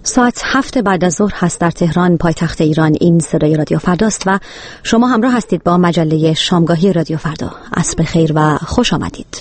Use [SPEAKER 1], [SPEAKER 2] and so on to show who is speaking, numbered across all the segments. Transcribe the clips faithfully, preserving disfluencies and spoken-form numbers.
[SPEAKER 1] ساعت هفت بعد از ظهر هست در تهران، پایتخت ایران. این صدای رادیو فرداست و شما همراه هستید با مجله شامگاهی رادیو فردا. عصر خیر و خوش آمدید.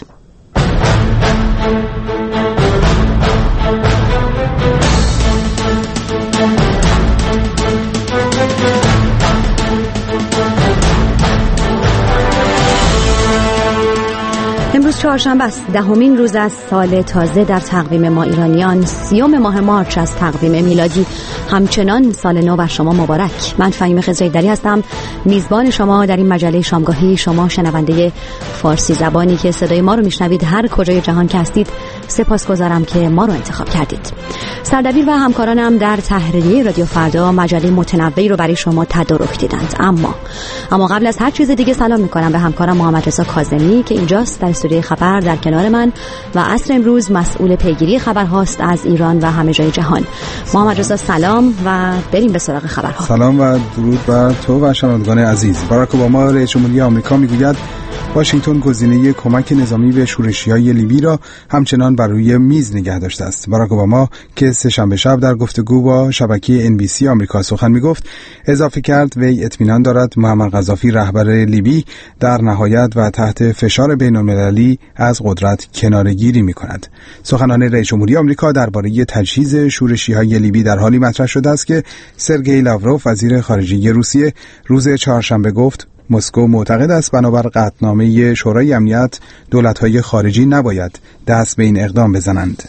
[SPEAKER 1] امروز چهارشنبه است، دهمین روز از سال تازه در تقویم ما ایرانیان، سیوم ماه مارچ از تقویم میلادی. همچنان سال نو بر شما مبارک. من فهیم خضرایدری هستم، میزبان شما در این مجله شامگاهی. شما شنونده فارسی زبانی که صدای ما رو میشنوید هر کجای جهان که هستید، سپاسگزارم که ما رو انتخاب کردید. سردبیر و همکارانم در تحریریه رادیو فردا مجله متنوعی رو برای شما تدارک دیدند. اما اما قبل از هر چیز دیگه سلام میکنم به همکارم محمد رضا کاظمی که اینجاست در استودیوی خبر در کنار من و عصر امروز مسئول پیگیری خبرهاست از ایران و همه جای جهان. محمد رضا سلام و بریم به سراغ خبرها.
[SPEAKER 2] سلام و درود بر تو و شنوندگان عزیز. باراک اوباما رئیس جمهوری آمریکا میگوید واشنگتن گزینه کمک نظامی به شورشیای لیبی را همچنان بر روی میز نگه داشته است. باراک اوباما که سه‌شنبه شب در گفتگو با شبکه ان بی سی آمریکا سخن میگفت، اضافه کرد وی اطمینان دارد معمر قذافی رهبر لیبی در نهایت و تحت فشار بین‌المللی از قدرت کناره‌گیری می‌کند. سخنان رئیس جمهوری آمریکا درباره تجهیز شورشی‌های لیبی در حالی مطرح شده است که سرگئی لاوروف وزیر خارجه روسیه روز چهارشنبه گفت مسکو معتقد است بنابر قطعنامه شورای امنیت دولت‌های خارجی نباید دست به این اقدام بزنند.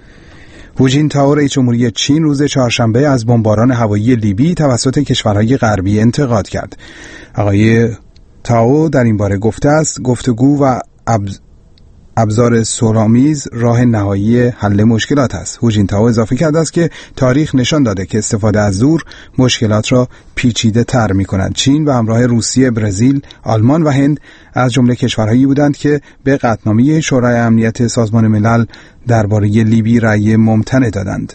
[SPEAKER 2] هو جینتائو رئیس جمهوری چین روز چهارشنبه از بمباران هوایی لیبی توسط کشورهای غربی انتقاد کرد. آقای تائو در این باره گفته است گفتگو و ابز... ابزار صلح‌آمیز راه نهایی حل مشکلات است. هو جینتائو اضافه کرده است که تاریخ نشان داده که استفاده از زور مشکلات را پیچیده تر می کند. چین و همراه روسیه، برزیل، آلمان و هند از جمله کشورهایی بودند که به قطعنامه شورای امنیت سازمان ملل درباره لیبی رأی ممتنع دادند.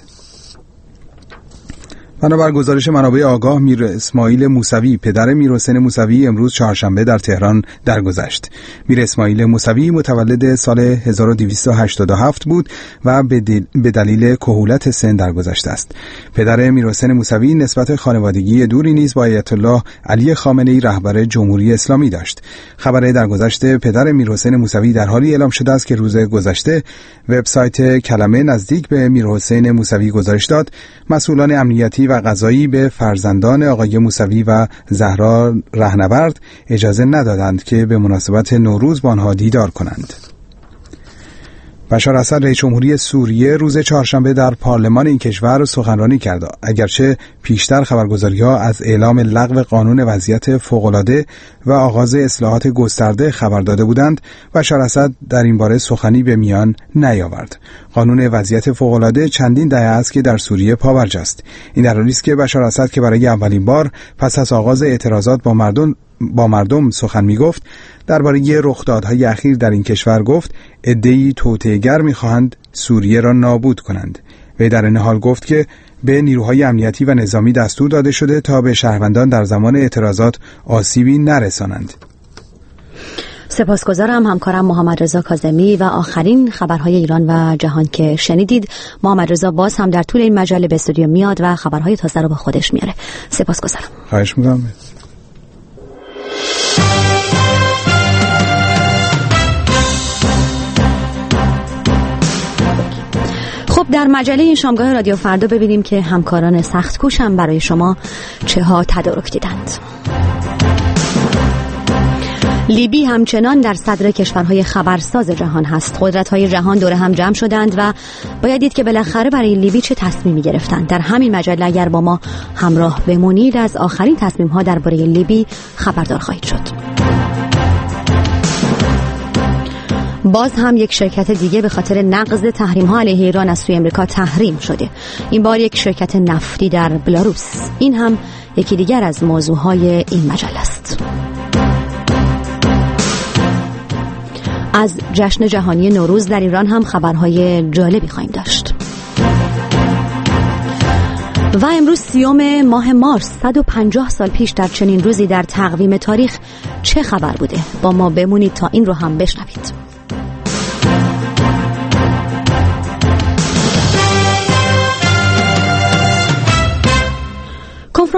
[SPEAKER 2] بنابر گزارش منابع آگاه، میر اسماعیل موسوی پدر میر حسین موسوی امروز چهارشنبه در تهران درگذشت. میر اسماعیل موسوی متولد سال هزار و دویست و هشتاد و هفت بود و به دلیل کهولت سن درگذشته است. پدر میر حسین موسوی نسبت خانوادگی دوری نیز با آیت الله علی خامنه‌ای رهبر جمهوری اسلامی داشت. خبر درگذشت پدر میر حسین موسوی در حالی اعلام شده است که روز گذشته وبسایت کلمه نزدیک به میر حسین موسوی گزارش داد مسئولان امنیتی و قضایی به فرزندان آقای موسوی و زهرا رهنورد اجازه ندادند که به مناسبت نوروز با آنها دیدار کنند. بشار اسد رئیس جمهوری سوریه روز چهارشنبه در پارلمان این کشور سخنرانی کرد. اگرچه پیشتر خبرگزاری‌ها از اعلام لغو قانون وضعیت فوق‌العاده و آغاز اصلاحات گسترده خبر داده بودند، بشار اسد در این باره سخنی به میان نیاورد. قانون وضعیت فوق‌العاده چندین دهه است که در سوریه پابرجا است. این در حالی است که بشار اسد که برای اولین بار پس از آغاز اعتراضات با مردم با مردم سخن میگفت، درباره رخدادهای اخیر در این کشور گفت عده‌ای توطئه‌گر می‌خواهند سوریه را نابود کنند. وی در این حال گفت که به نیروهای امنیتی و نظامی دستور داده شده تا به شهروندان در زمان اعتراضات آسیبی نرسانند.
[SPEAKER 1] سپاسگزارم همکارم محمد رضا کاظمی. و آخرین خبرهای ایران و جهان که شنیدید، محمد رضا باز هم در طول این مجله به استودیو میاد و خبرهای تازه رو با خودش میاره. سپاسگزارم.
[SPEAKER 2] خواهش می‌کنم.
[SPEAKER 1] خب در مجله این شامگاه رادیو فردا ببینیم که همکاران سخت کوشم برای شما چه ها تدارک دیدند. لیبی همچنان در صدر کشورهای خبرساز جهان هست. قدرت‌های جهان دور هم جمع شدند و باید دید که بالاخره برای لیبی چه تصمیمی گرفتند. در همین مجله اگر با ما همراه بمونید از آخرین تصمیم‌ها درباره لیبی خبردار خواهید شد. باز هم یک شرکت دیگه به خاطر نقض تحریم‌ها علیه ایران از سوی امریکا تحریم شده. این بار یک شرکت نفتی در بلاروس. این هم یکی دیگر از موضوعهای این مجله است. از جشن جهانی نوروز در ایران هم خبرهای جالبی خواهیم داشت. و امروز سیوم ماه مارس، صد و پنجاه سال پیش در چنین روزی در تقویم تاریخ چه خبر بوده؟ با ما بمونید تا این رو هم بشنوید.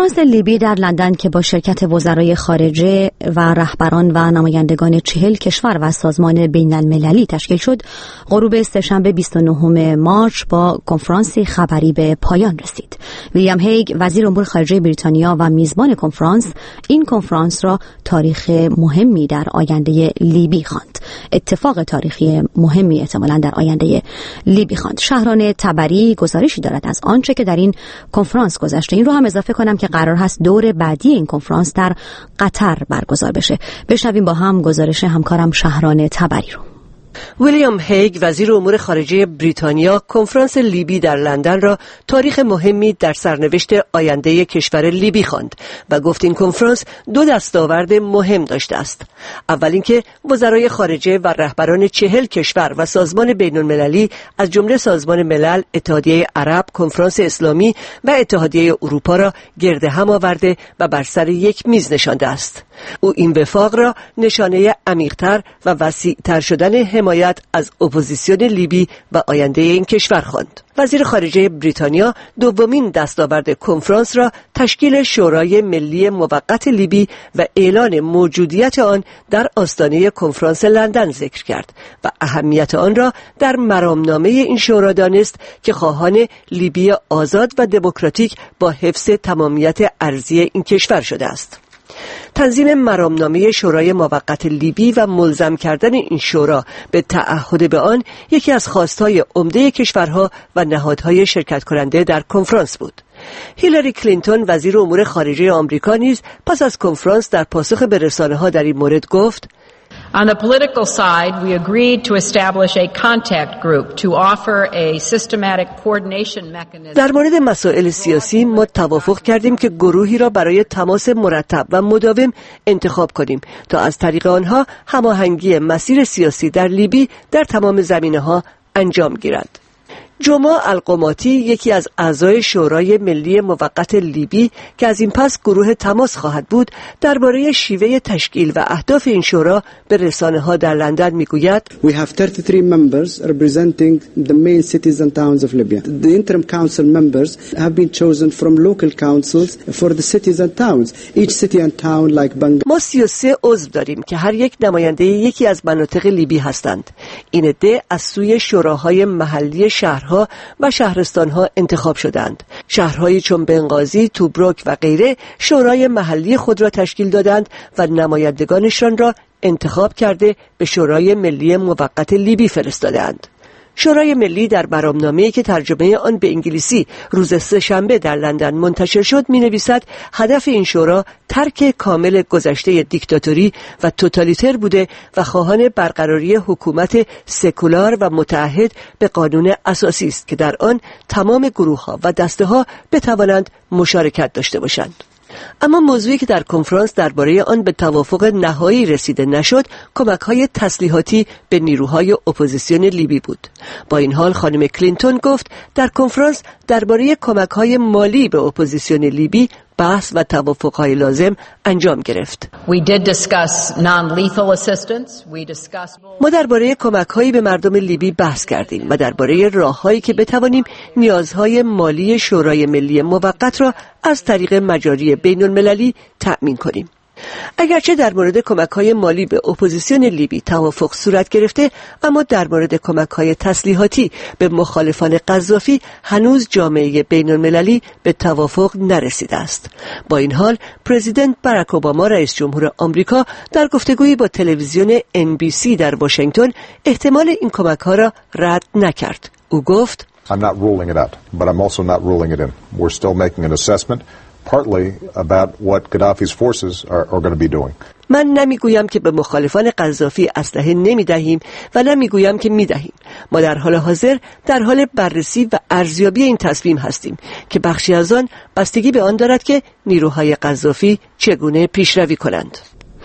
[SPEAKER 1] کنفرانس لیبی در لندن که با شرکت وزرای خارجه و رهبران و نمایندگان چهل کشور و سازمان بین المللی تشکیل شد، غروب سه‌شنبه بیست و نهم مارس با کنفرانسی خبری به پایان رسید. ویلیام هیگ، وزیر امور خارجه بریتانیا و میزبان کنفرانس، این کنفرانس را تاریخ مهمی در آینده لیبی خواند. اتفاق تاریخی مهمی احتمالاً در آینده لیبی خواند. شهران تبری گزارشی دارد از آنچه که در این کنفرانس گذشته. این رو هم اضافه کنم که قرار هست دور بعدی این کنفرانس در قطر برگزار بشه. بشنویم با هم گزارش همکارم شهران تبری رو.
[SPEAKER 3] ویلیام هیگ، وزیر امور خارجه بریتانیا، کنفرانس لیبی در لندن را تاریخ مهمی در سرنوشت آینده کشور لیبی خواند و گفت این کنفرانس دو دستاورد مهم داشته است. اول اینکه وزرای خارجه و رهبران چهل کشور و سازمان بین المللی از جمله سازمان ملل، اتحادیه عرب، کنفرانس اسلامی و اتحادیه اروپا را گرد هم آورده و بر سر یک میز نشانده است. او این وفاق را نشانه عمیق‌تر و وسیع‌تر شدن حمایت از اپوزیسیون لیبی و آینده این کشور خواند. وزیر خارجه بریتانیا دومین دستاورد کنفرانس را تشکیل شورای ملی موقت لیبی و اعلان موجودیت آن در آستانه کنفرانس لندن ذکر کرد و اهمیت آن را در مرامنامه این شورا دانست که خواهان لیبی آزاد و دموکراتیک با حفظ تمامیت ارضی این کشور شده است. تنظیم مرامنامه شورای موقت لیبی و ملزم کردن این شورا به تعهد به آن یکی از خواستهای عمده کشورها و نهادهای شرکت کننده در کنفرانس بود. هیلاری کلینتون، وزیر امور خارجه آمریکا، نیز پس از کنفرانس در پاسخ به رسانه‌ها در این مورد گفت:
[SPEAKER 4] On the political side, we agreed to establish a contact group to offer a systematic coordination mechanism.
[SPEAKER 3] در مورد مسائل سیاسی ما توافق کردیم که گروهی را برای تماس مرتب و مداوم انتخاب کنیم تا از طریق آنها هماهنگی مسیر سیاسی در لیبی در تمام زمینه‌ها انجام گیرد. جمعه القماتی، یکی از اعضای شورای ملی موقت لیبی که از این پس گروه تماس خواهد بود، درباره شیوه تشکیل و اهداف این شورا به رسانه‌ها در لندن میگوید:
[SPEAKER 5] We have thirty-three members representing the main cities and towns of Libya. The interim council members have been chosen from local councils for the cities and towns. Each city and town like Bangladesh.
[SPEAKER 3] ما سی و سه عضو داریم که هر یک نماینده یکی از مناطق لیبی هستند. این عده از سوی شوراهای محلی شهر و شهرستانها انتخاب شدند. شهرهایی چون بنغازی، توبروک و غیره شورای محلی خود را تشکیل دادند و نمایندگانشان را انتخاب کرده به شورای ملی موقت لیبی فرستادند. شورای ملی در مرامنامه‌ای که ترجمه آن به انگلیسی روز سه‌شنبه در لندن منتشر شد می‌نویسد هدف این شورا ترک کامل گذشته دیکتاتوری و توتالیتر بوده و خواهان برقراری حکومت سکولار و متعهد به قانون اساسی است که در آن تمام گروه‌ها و دسته‌ها بتوانند مشارکت داشته باشند. اما موضوعی که در کنفرانس درباره آن به توافق نهایی رسیده نشد، کمک‌های تسلیحاتی به نیروهای اپوزیسیون لیبی بود. با این حال خانم کلینتون گفت در کنفرانس درباره کمک‌های مالی به اپوزیسیون لیبی بحث و توافق‌های لازم انجام گرفت.
[SPEAKER 4] We did discuss non-lethal assistance. We discussed...
[SPEAKER 3] ما درباره کمک‌هایی به مردم لیبی بحث کردیم و درباره راه‌هایی که بتوانیم نیازهای مالی شورای ملی موقت را از طریق مجاری بین‌المللی تأمین کنیم. اگرچه در مورد کمک‌های مالی به اپوزیسیون لیبی توافق صورت گرفته، اما در مورد کمک‌های تسلیحاتی به مخالفان قذافی هنوز جامعه بین‌المللی به توافق نرسیده است. با این حال پرزیدنت باراک اوباما، رئیس جمهور آمریکا، در گفتگویی با تلویزیون ان بی سی در واشنگتن احتمال این کمک‌ها را رد نکرد. او گفت:
[SPEAKER 6] I'm not ruling it out, but I'm also not ruling it in. We're still making an assessment, partly about what Gaddafi's forces are, are going to be doing.
[SPEAKER 3] من نمیگویم که به مخالفان قذافی اسلحه نمیدهیم و نمیگویم که میدهیم. ما در حال حاضر در حال بررسی و ارزیابی این تصمیم هستیم که بخشی از آن بستگی به آن دارد که نیروهای قذافی چگونه پیشروی کنند.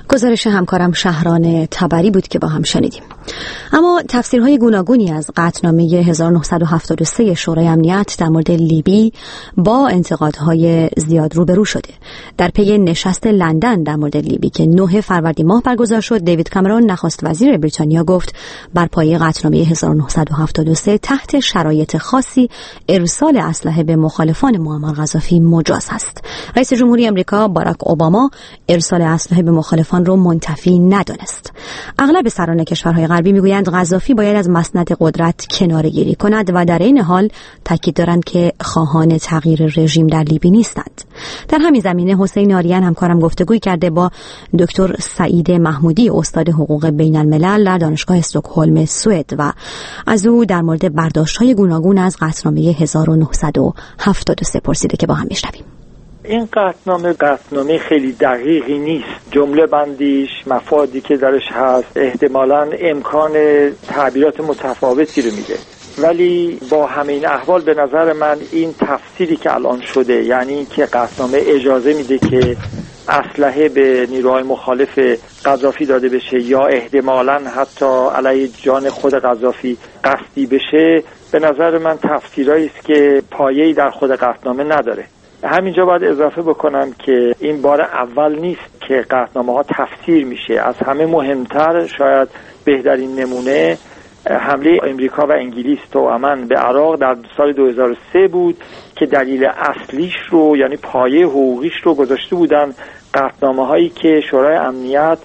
[SPEAKER 1] گزارش همکارم شهران تبری بود که با هم شنیدیم. اما تفسیرهای گوناگونی از قطعنامه هزار و نهصد و هفتاد و سه شورای امنیت در مورد لیبی با انتقادهای زیاد روبرو شده. در پی نشست لندن در مورد لیبی که نه فروردین ماه برگزار شد، دیوید کامرون نخست وزیر بریتانیا گفت بر پایه قطعنامه هزار و نهصد و هفتاد و سه تحت شرایط خاصی ارسال اسلحه به مخالفان معمر قذافی مجاز است. رئیس جمهوری آمریکا باراک اوباما ارسال اسلحه به مخالفان رو منتفی ندانست. اغلب سران کشورهای غربی میگویند قذافی باید از مسند قدرت کناره‌گیری کند و در این حال تاکید دارند که خواهان تغییر رژیم در لیبی نیستند. در همین زمینه حسین آریان همکارم گفتگوی کرده با دکتر سعید محمودی، استاد حقوق بین الملل در دانشگاه استکهلم سوئد و از او در مورد برداشت‌های گوناگون از قطعنامه هزار و نهصد و هفتاد و سه پرسیده که با هم میشنویم.
[SPEAKER 7] این قطعنامه قطعنامه خیلی دقیقی نیست. جمله بندیش، مفادی که درش هست احتمالاً امکان تعبیرات متفاوتی رو میده، ولی با همین احوال به نظر من این تفسیری که الان شده، یعنی که قطعنامه اجازه میده که اسلحه به نیروهای مخالف قذافی داده بشه یا احتمالاً حتی علیه جان خود قذافی قصدی بشه، به نظر من تفسیرایی است که پایه‌ای در خود قطعنامه نداره. همینجا باید اضافه بکنم که این بار اول نیست که قطعنامه ها تفسیر میشه. از همه مهمتر، شاید بهترین نمونه، حمله امریکا و انگلیس توأماً به عراق در سال دو هزار و سه بود که دلیل اصلیش رو، یعنی پایه حقوقیش رو گذاشته بودن قطعنامه هایی که شورای امنیت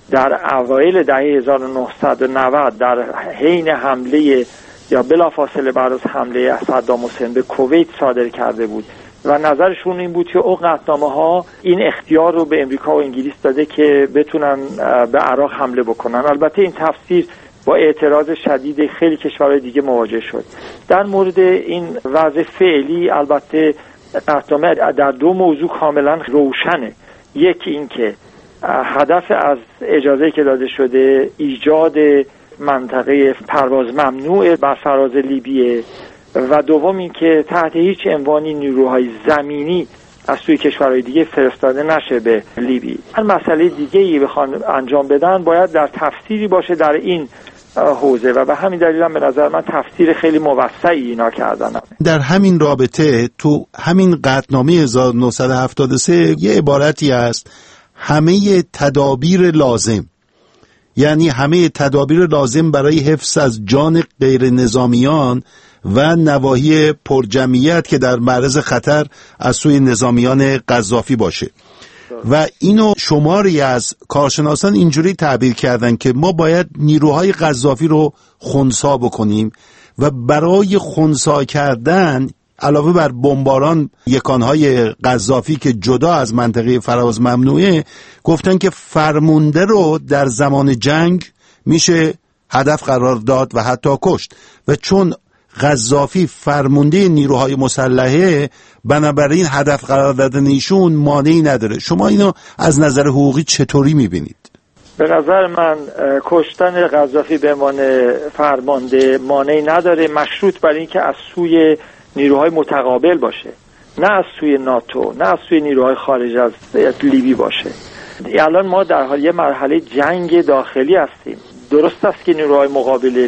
[SPEAKER 7] در اوایل دهه هزار و نهصد و نود در حین حمله یا بلافاصله بعد از حمله صدام حسین به کویت صادر کرده بود و نظرشون این بود که اون قطعنامه ها این اختیار رو به امریکا و انگلیس داده که بتونن به عراق حمله بکنن. البته این تفسیر با اعتراض شدید خیلی کشورهای دیگه مواجه شد. در مورد این وضع فعلی البته قطعنامه در دو موضوع کاملا روشنه. یکی این که هدف از اجازه که داده شده ایجاد منطقه پرواز ممنوع بر فراز لیبیه و دوم این که تحت هیچ عنوانی نیروهای زمینی از سوی کشورهای دیگه فرستاده نشه به لیبی. هر مسئله دیگه‌ای بخوان انجام بدن باید در تفسیری باشه در این حوزه و به همین دلیل هم به نظر من تفسیر خیلی موسعی اینا کردن.
[SPEAKER 8] در همین رابطه تو همین قطعنامه هزار و نهصد و هفتاد و سه یه عبارتی هست: همه تدابیر لازم، یعنی همه تدابیر لازم برای حفظ از جان غیر نظامیان و نواحی پرجمعیت که در معرض خطر از سوی نظامیان قذافی باشه. و اینو شماری از کارشناسان اینجوری تعبیر کردن که ما باید نیروهای قذافی رو خنثی بکنیم و برای خنثی کردن علاوه بر بمباران یکانهای قذافی که جدا از منطقه فراز ممنوعه، گفتن که فرمانده رو در زمان جنگ میشه هدف قرار داد و حتی کشت و چون قذافی فرمانده نیروهای مسلحه، بنابراین هدف قرار دادن ایشون مانعی نداره. شما اینو از نظر حقوقی چطوری میبینید؟
[SPEAKER 7] به نظر من کشتن قذافی به عنوان فرمانده مانعی نداره، مشروط بر این که از سوی نیروهای متقابل باشه، نه از سوی ناتو، نه از سوی نیروهای خارج از لیبی باشه. الان ما در حال یه مرحله جنگ داخلی هستیم. درست است که نیروهای مقابل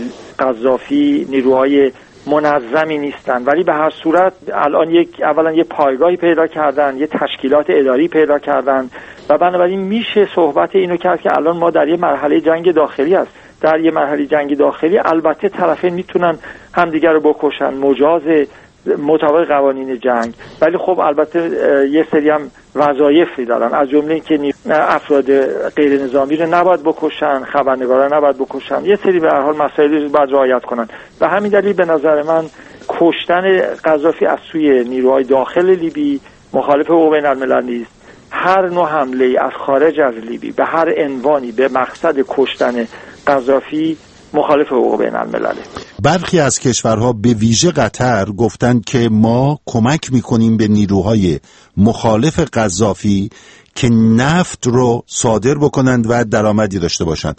[SPEAKER 7] قذافی نیروهای منظمی نیستن، ولی به هر صورت الان یک اولا یه پایگاهی پیدا کردن، یه تشکیلات اداری پیدا کردن و بنابراین میشه صحبت اینو کرد که الان ما در یه مرحله جنگ داخلی هست. در یه مرحله جنگ داخلی البته طرفین میتونن همدیگر رو بکشن، مجازه مطابق قوانین جنگ، ولی خب البته یه سری هم وظایفی دارن، از جمله اینکه افراد غیر نظامی رو نباید بکشن، خبرنگارا نباید بکشن، یه سری به هر حال مسائلی رو باید رعایت کنن. و همین دلیل به نظر من کشتن قذافی از سوی نیروهای داخل لیبی مخالف حقوق بین الملل نیست. هر نوع حمله از خارج از لیبی به هر عنوانی به مقصد کشتن قذافی مخالف حقوق بین الملل.
[SPEAKER 8] برخی از کشورها به ویژه قطر گفتند که ما کمک میکنیم به نیروهای مخالف قذافی که نفت رو صادر بکنند و درآمدی داشته باشند.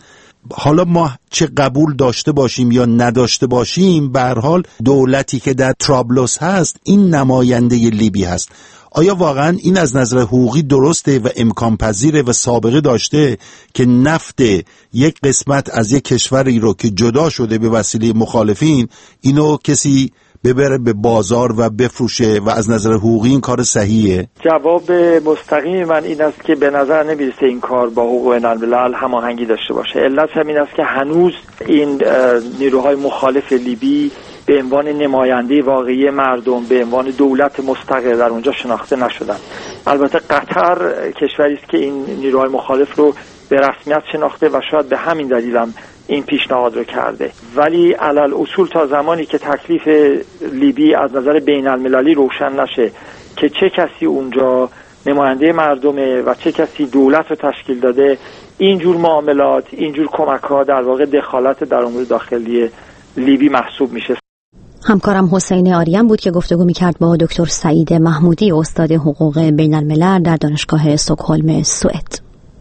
[SPEAKER 8] حالا ما چه قبول داشته باشیم یا نداشته باشیم، به هر حال دولتی که در طرابلس هست این نماینده لیبی هست. آیا واقعا این از نظر حقوقی درسته و امکان پذیره و سابقه داشته که نفت یک قسمت از یک کشوری رو که جدا شده به وسیله مخالفین اینو کسی ببره به بازار و بفروشه و از نظر حقوقی این کار صحیحه؟
[SPEAKER 7] جواب مستقیم من این است که به نظر نمیرسه این کار با حقوق بین‌الملل هماهنگی داشته باشه. علت همین است که هنوز این نیروهای مخالف لیبی به عنوان نماینده واقعی مردم، به عنوان دولت مستقل در اونجا شناخته نشدن. البته قطر کشوری است که این نیروهای مخالف رو به رسمیت شناخته و شاید به همین دلیل هم این پیشنهاد رو کرده، ولی علل اصول تا زمانی که تکلیف لیبی از نظر بین المللی روشن نشه که چه کسی اونجا نماینده مردمه و چه کسی دولت رو تشکیل داده، اینجور معاملات، اینجور کمک ها در واقع دخالت در امور داخلی لیبی محسوب میشه.
[SPEAKER 1] همکارم حسین آریان بود که گفتگو میکرد با دکتر سعید محمودی، استاد حقوق بین الملل در دانشگاه استکهلم، سوئد.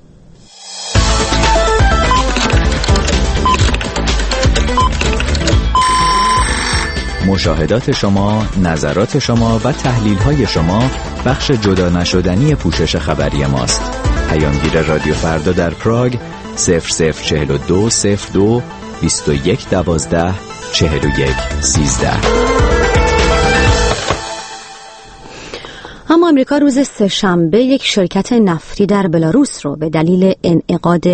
[SPEAKER 9] مشاهدات شما، نظرات شما و تحلیل‌های شما بخش جدا نشدنی پوشش خبری ماست. پیامگیر رادیو فردا در پراگ صفر صفر چهل و دو صفر دو بیست و یک دوازده چهل و یک سیزده.
[SPEAKER 1] اما آمریکا روز سه‌شنبه یک شرکت نفتی در بلاروس رو به دلیل انعقاد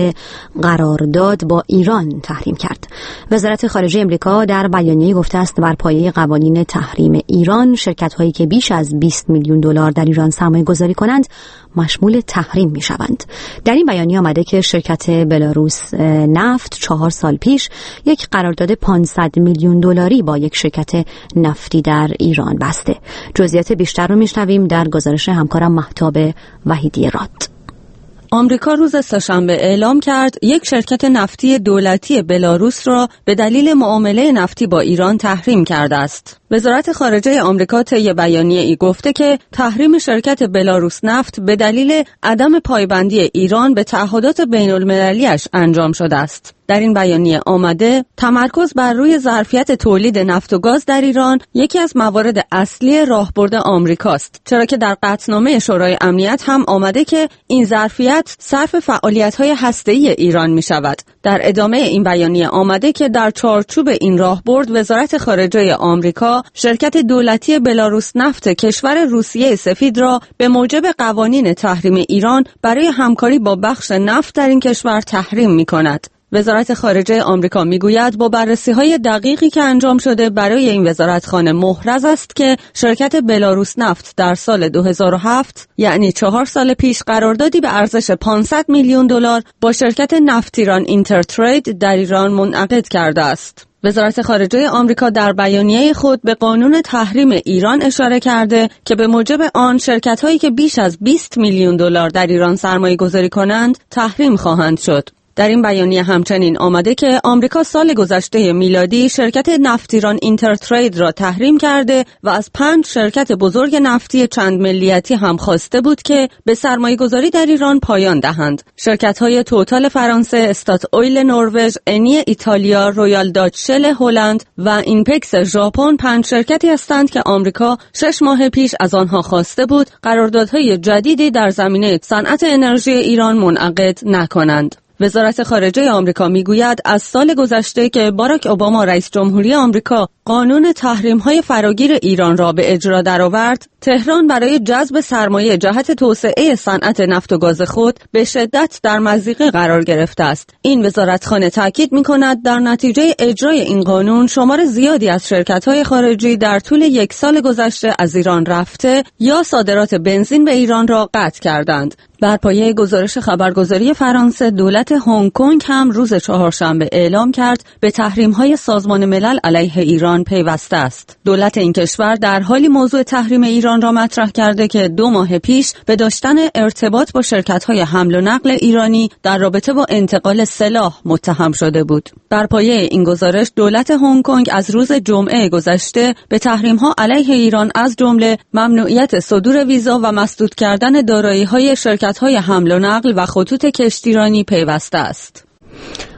[SPEAKER 1] قرارداد با ایران تحریم کرد. وزارت خارجه آمریکا در بیانیه‌ای گفته است بر پایه قوانین تحریم ایران شرکت‌هایی که بیش از بیست میلیون دلار در ایران سرمایه‌گذاری کنند مشمول تحریم می‌شوند. در این بیانیه آمده که شرکت بلاروس نفت چهار سال پیش یک قرارداد پانصد میلیون دلاری با یک شرکت نفتی در ایران بسته. جزئیات بیشتر رو می‌شنویم در گزارش همکارم مهتاب وحیدی راد.
[SPEAKER 10] آمریکا روز سه‌شنبه اعلام کرد یک شرکت نفتی دولتی بلاروس را به دلیل معامله نفتی با ایران تحریم کرده است. وزارت خارجه آمریکا طی بیانیه‌ای گفته که تحریم شرکت بلاروس نفت به دلیل عدم پایبندی ایران به تعهدات بین‌المللی‌اش انجام شده است. در این بیانیه آمده تمرکز بر روی ظرفیت تولید نفت و گاز در ایران یکی از موارد اصلی راهبرد آمریکاست، چرا که در قطعنامه شورای امنیت هم آمده که این ظرفیت صرف فعالیت‌های هسته‌ای ایران می‌شود. در ادامه این بیانیه آمده که در چارچوب این راهبرد وزارت خارجه آمریکا شرکت دولتی بلاروس نفت کشور روسیه سفید را به موجب قوانین تحریم ایران برای همکاری با بخش نفت در این کشور تحریم می‌کند. وزارت خارجه آمریکا میگوید با بررسی‌های دقیقی که انجام شده برای این وزارتخانه محرز است که شرکت بلاروس نفت در سال دو هزار و هفت یعنی چهار سال پیش قراردادی به ارزش پانصد میلیون دلار با شرکت نفت ایران اینترترید در ایران منعقد کرده است. وزارت خارجه آمریکا در بیانیه خود به قانون تحریم ایران اشاره کرده که به موجب آن شرکت‌هایی که بیش از بیست میلیون دلار در ایران سرمایه‌گذاری کنند تحریم خواهند شد. در این بیانیه همچنین آمده که آمریکا سال گذشته میلادی شرکت نفت ایران اینترترید را تحریم کرده و از پنج شرکت بزرگ نفتی چند ملیتی هم خواسته بود که به سرمایه‌گذاری در ایران پایان دهند. شرکت‌های توتال فرانسه، استات اویل نروژ، انی ایتالیا، رویال داچ شل هلند و اینپکس ژاپن پنج شرکتی هستند که آمریکا شش ماه پیش از آنها خواسته بود قراردادهای جدیدی در زمینه صنعت انرژی ایران منعقد نکنند. وزارت خارجه آمریکا میگوید از سال گذشته که باراک اوباما رئیس جمهوری آمریکا قانون تحریم‌های فراگیر ایران را به اجرا درآورد، تهران برای جذب سرمایه جهت توسعه صنعت نفت و گاز خود به شدت در مضیقه قرار گرفته است. این وزارتخانه تاکید می‌کند در نتیجه اجرای این قانون شمار زیادی از شرکت‌های خارجی در طول یک سال گذشته از ایران رفته یا صادرات بنزین به ایران را قطع کردند. بر پایه گزارش خبرگزاری فرانسه، دولت هنگ کنگ هم روز چهارشنبه اعلام کرد به تحریم‌های سازمان ملل علیه ایران پیوسته است. دولت این کشور در حالی موضوع تحریم ایران را مطرح کرده که دو ماه پیش به داشتن ارتباط با شرکت‌های حمل و نقل ایرانی در رابطه با انتقال سلاح متهم شده بود. بر پایه این گزارش دولت هنگ کنگ از روز جمعه گذشته به تحریم‌ها علیه ایران از جمله ممنوعیت صدور ویزا و مسدود کردن دارایی‌های شرکت‌های حمل و نقل و خطوط کشتیرانی پیوسته است.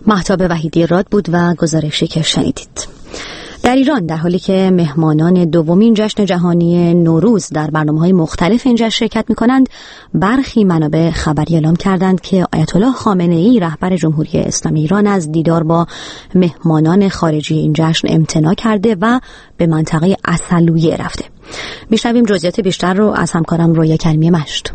[SPEAKER 1] مهتاب وحیدی راد بود و گزارشی که شنیدید. در ایران در حالی که مهمانان دومین جشن جهانی نوروز در برنامه‌های مختلف این جشن شرکت می‌کنند، برخی منابع خبری اعلام کردند که آیت الله خامنه‌ای رهبر جمهوری اسلامی ایران از دیدار با مهمانان خارجی این جشن امتناع کرده و به منطقه عسلویه رفته. میشنویم جزئیات بیشتر رو از همکارم رویا کریمی مشت.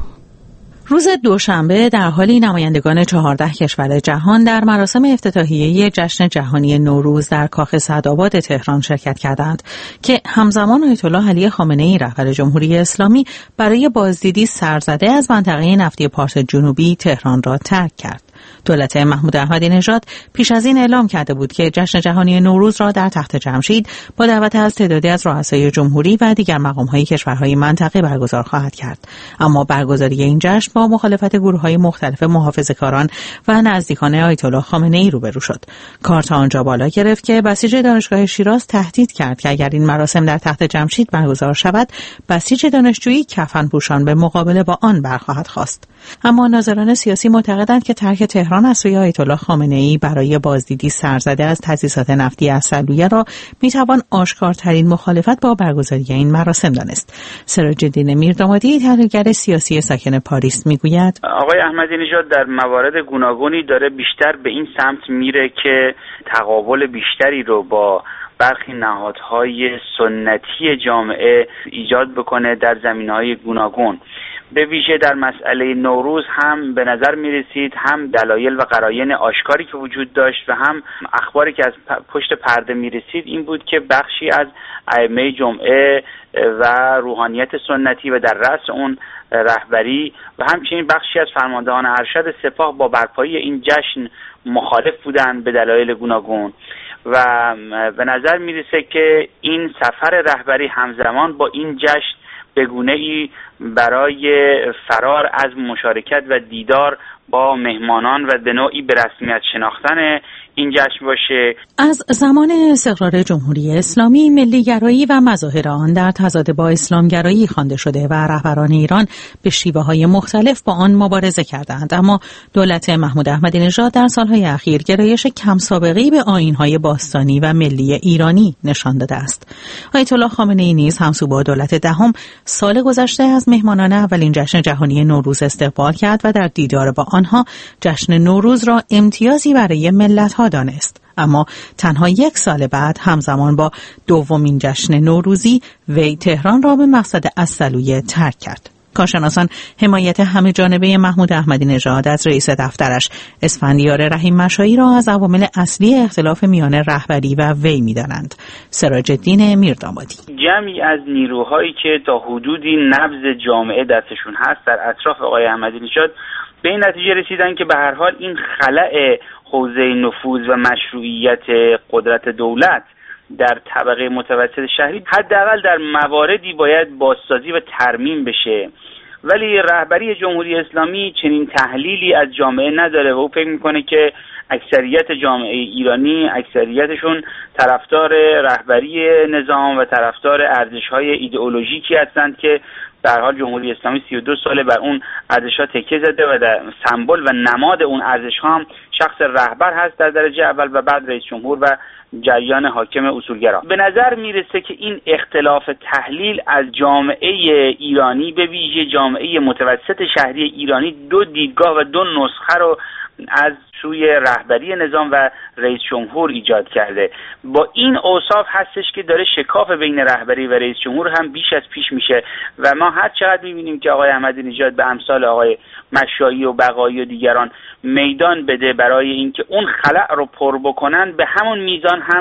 [SPEAKER 11] روز دوشنبه در حالی نمایندگان چهارده کشور جهان در مراسم افتتاحیه جشن جهانی نوروز در کاخ سعدآباد تهران شرکت کردند که همزمان آیت الله علی خامنه‌ای رهبر جمهوری اسلامی برای بازدیدی سرزده از منطقه نفتی پارس جنوبی تهران را ترک کرد. دولت محمود احمدی نژاد پیش از این اعلام کرده بود که جشن جهانی نوروز را در تخت جمشید با دعوت از تعدادی از رؤسای جمهوری و دیگر مقام‌های کشورهای منطقه برگزار خواهد کرد. اما برگزاری این جشن با مخالفت گروه‌های مختلف محافظه‌کاران و نزدیکان آیت الله خامنه‌ای روبرو شد. کارت آنجا بالا گرفت که بسیج دانشگاه شیراز تهدید کرد که اگر این مراسم در تخت جمشید برگزار شود، بسیج دانشجویی کفنپوشان به مقابله با آن برخواهد خواست. اما ناظران سیاسی معتقدند که ترک تهران از سوی آیت الله خامنه‌ای برای بازدیدی سرزده از تأسیسات نفتی عسلویه را میتوان آشکارترین مخالفت با برگزاری این مراسم دانست. سراج‌الدین میردامادی، تحلیلگر سیاسی ساکن پاریس، میگوید
[SPEAKER 12] آقای احمدی نژاد در موارد گوناگونی داره بیشتر به این سمت میره که تقابل بیشتری رو با برخی نهادهای سنتی جامعه ایجاد بکنه در زمینه‌های گوناگون. به ویژه در مسئله نوروز هم به نظر می رسید هم دلایل و قرائن آشکاری که وجود داشت و هم اخباری که از پشت پرده می رسید این بود که بخشی از ائمه جمعه و روحانیت سنتی و در رأس اون رهبری و همچنین بخشی از فرماندهان ارشد سپاه با برپایی این جشن مخالف بودند به دلایل گوناگون و به نظر می رسه که این سفر رهبری همزمان با این جشن به گونه‌ای برای فرار از مشارکت و دیدار با مهمانان و به نوعی به رسمیت شناختن این جشن باشه.
[SPEAKER 11] از زمان استقرار جمهوری اسلامی ملی‌گرایی و مظاهر آن در تضاد با اسلامگرایی خوانده شده و رهبران ایران به شیوه‌های مختلف با آن مبارزه کردند، اما دولت محمود احمدی نژاد در سالهای اخیر گرایش کم سابقه‌ای به آیین‌های باستانی و ملی ایرانی نشان داده است. آیت الله خامنه‌ای نیز همسو با دولت دهم سال گذشته از مهمانان اولین جشن جهانی نوروز استقبال کرد و در دیدار با آنها جشن نوروز را امتیازی برای ملت‌ها دانست. اما تنها یک سال بعد همزمان با دومین جشن نوروزی وی تهران را به مقصد عسلویه ترک کرد. کارشناسان حمایت همه جانبه محمود احمدی نژاد از رئیس دفترش اسفندیار رحیم مشایی را از عوامل اصلی اختلاف میان رهبری و وی می‌دانند. سراج‌الدین میردامادی:
[SPEAKER 12] جمعی از نیروهایی که تا حدودی نبض جامعه دستشون هست در اطراف آقای احمدی نژاد به این نتیجه رسیدن که به هر حال این خلأ حوزه نفوذ و مشروعیت قدرت دولت در طبقه متوسط شهری حداقل در مواردی باید بازسازی و ترمیم بشه، ولی رهبری جمهوری اسلامی چنین تحلیلی از جامعه نداره و او فکر میکنه که اکثریت جامعه ایرانی اکثریتشون طرفدار رهبری نظام و طرفدار ارزش‌های ایدئولوژیکی هستند که به هر حال جمهوری اسلامی سی و دو ساله بر اون ارزش‌ها تکیه زده و در سمبل و نماد اون ارزش‌ها هم شخص رهبر هست در درجه اول و بعد رئیس جمهور و جریان حاکم اصولگرا. به نظر میرسه که این اختلاف تحلیل از جامعه ایرانی به ویژه جامعه متوسط شهری ایرانی دو دیدگاه و دو نسخه رو از سوی رهبری نظام و رئیس جمهور ایجاد کرده. با این اوصاف هستش که داره شکاف بین رهبری و رئیس جمهور هم بیش از پیش میشه و ما هر چقدر میبینیم که آقای احمدی نژاد به امثال آقای مشایی و بقایی و دیگران میدان بده برای اینکه اون خلأ رو پر بکنن، به همون میزان هم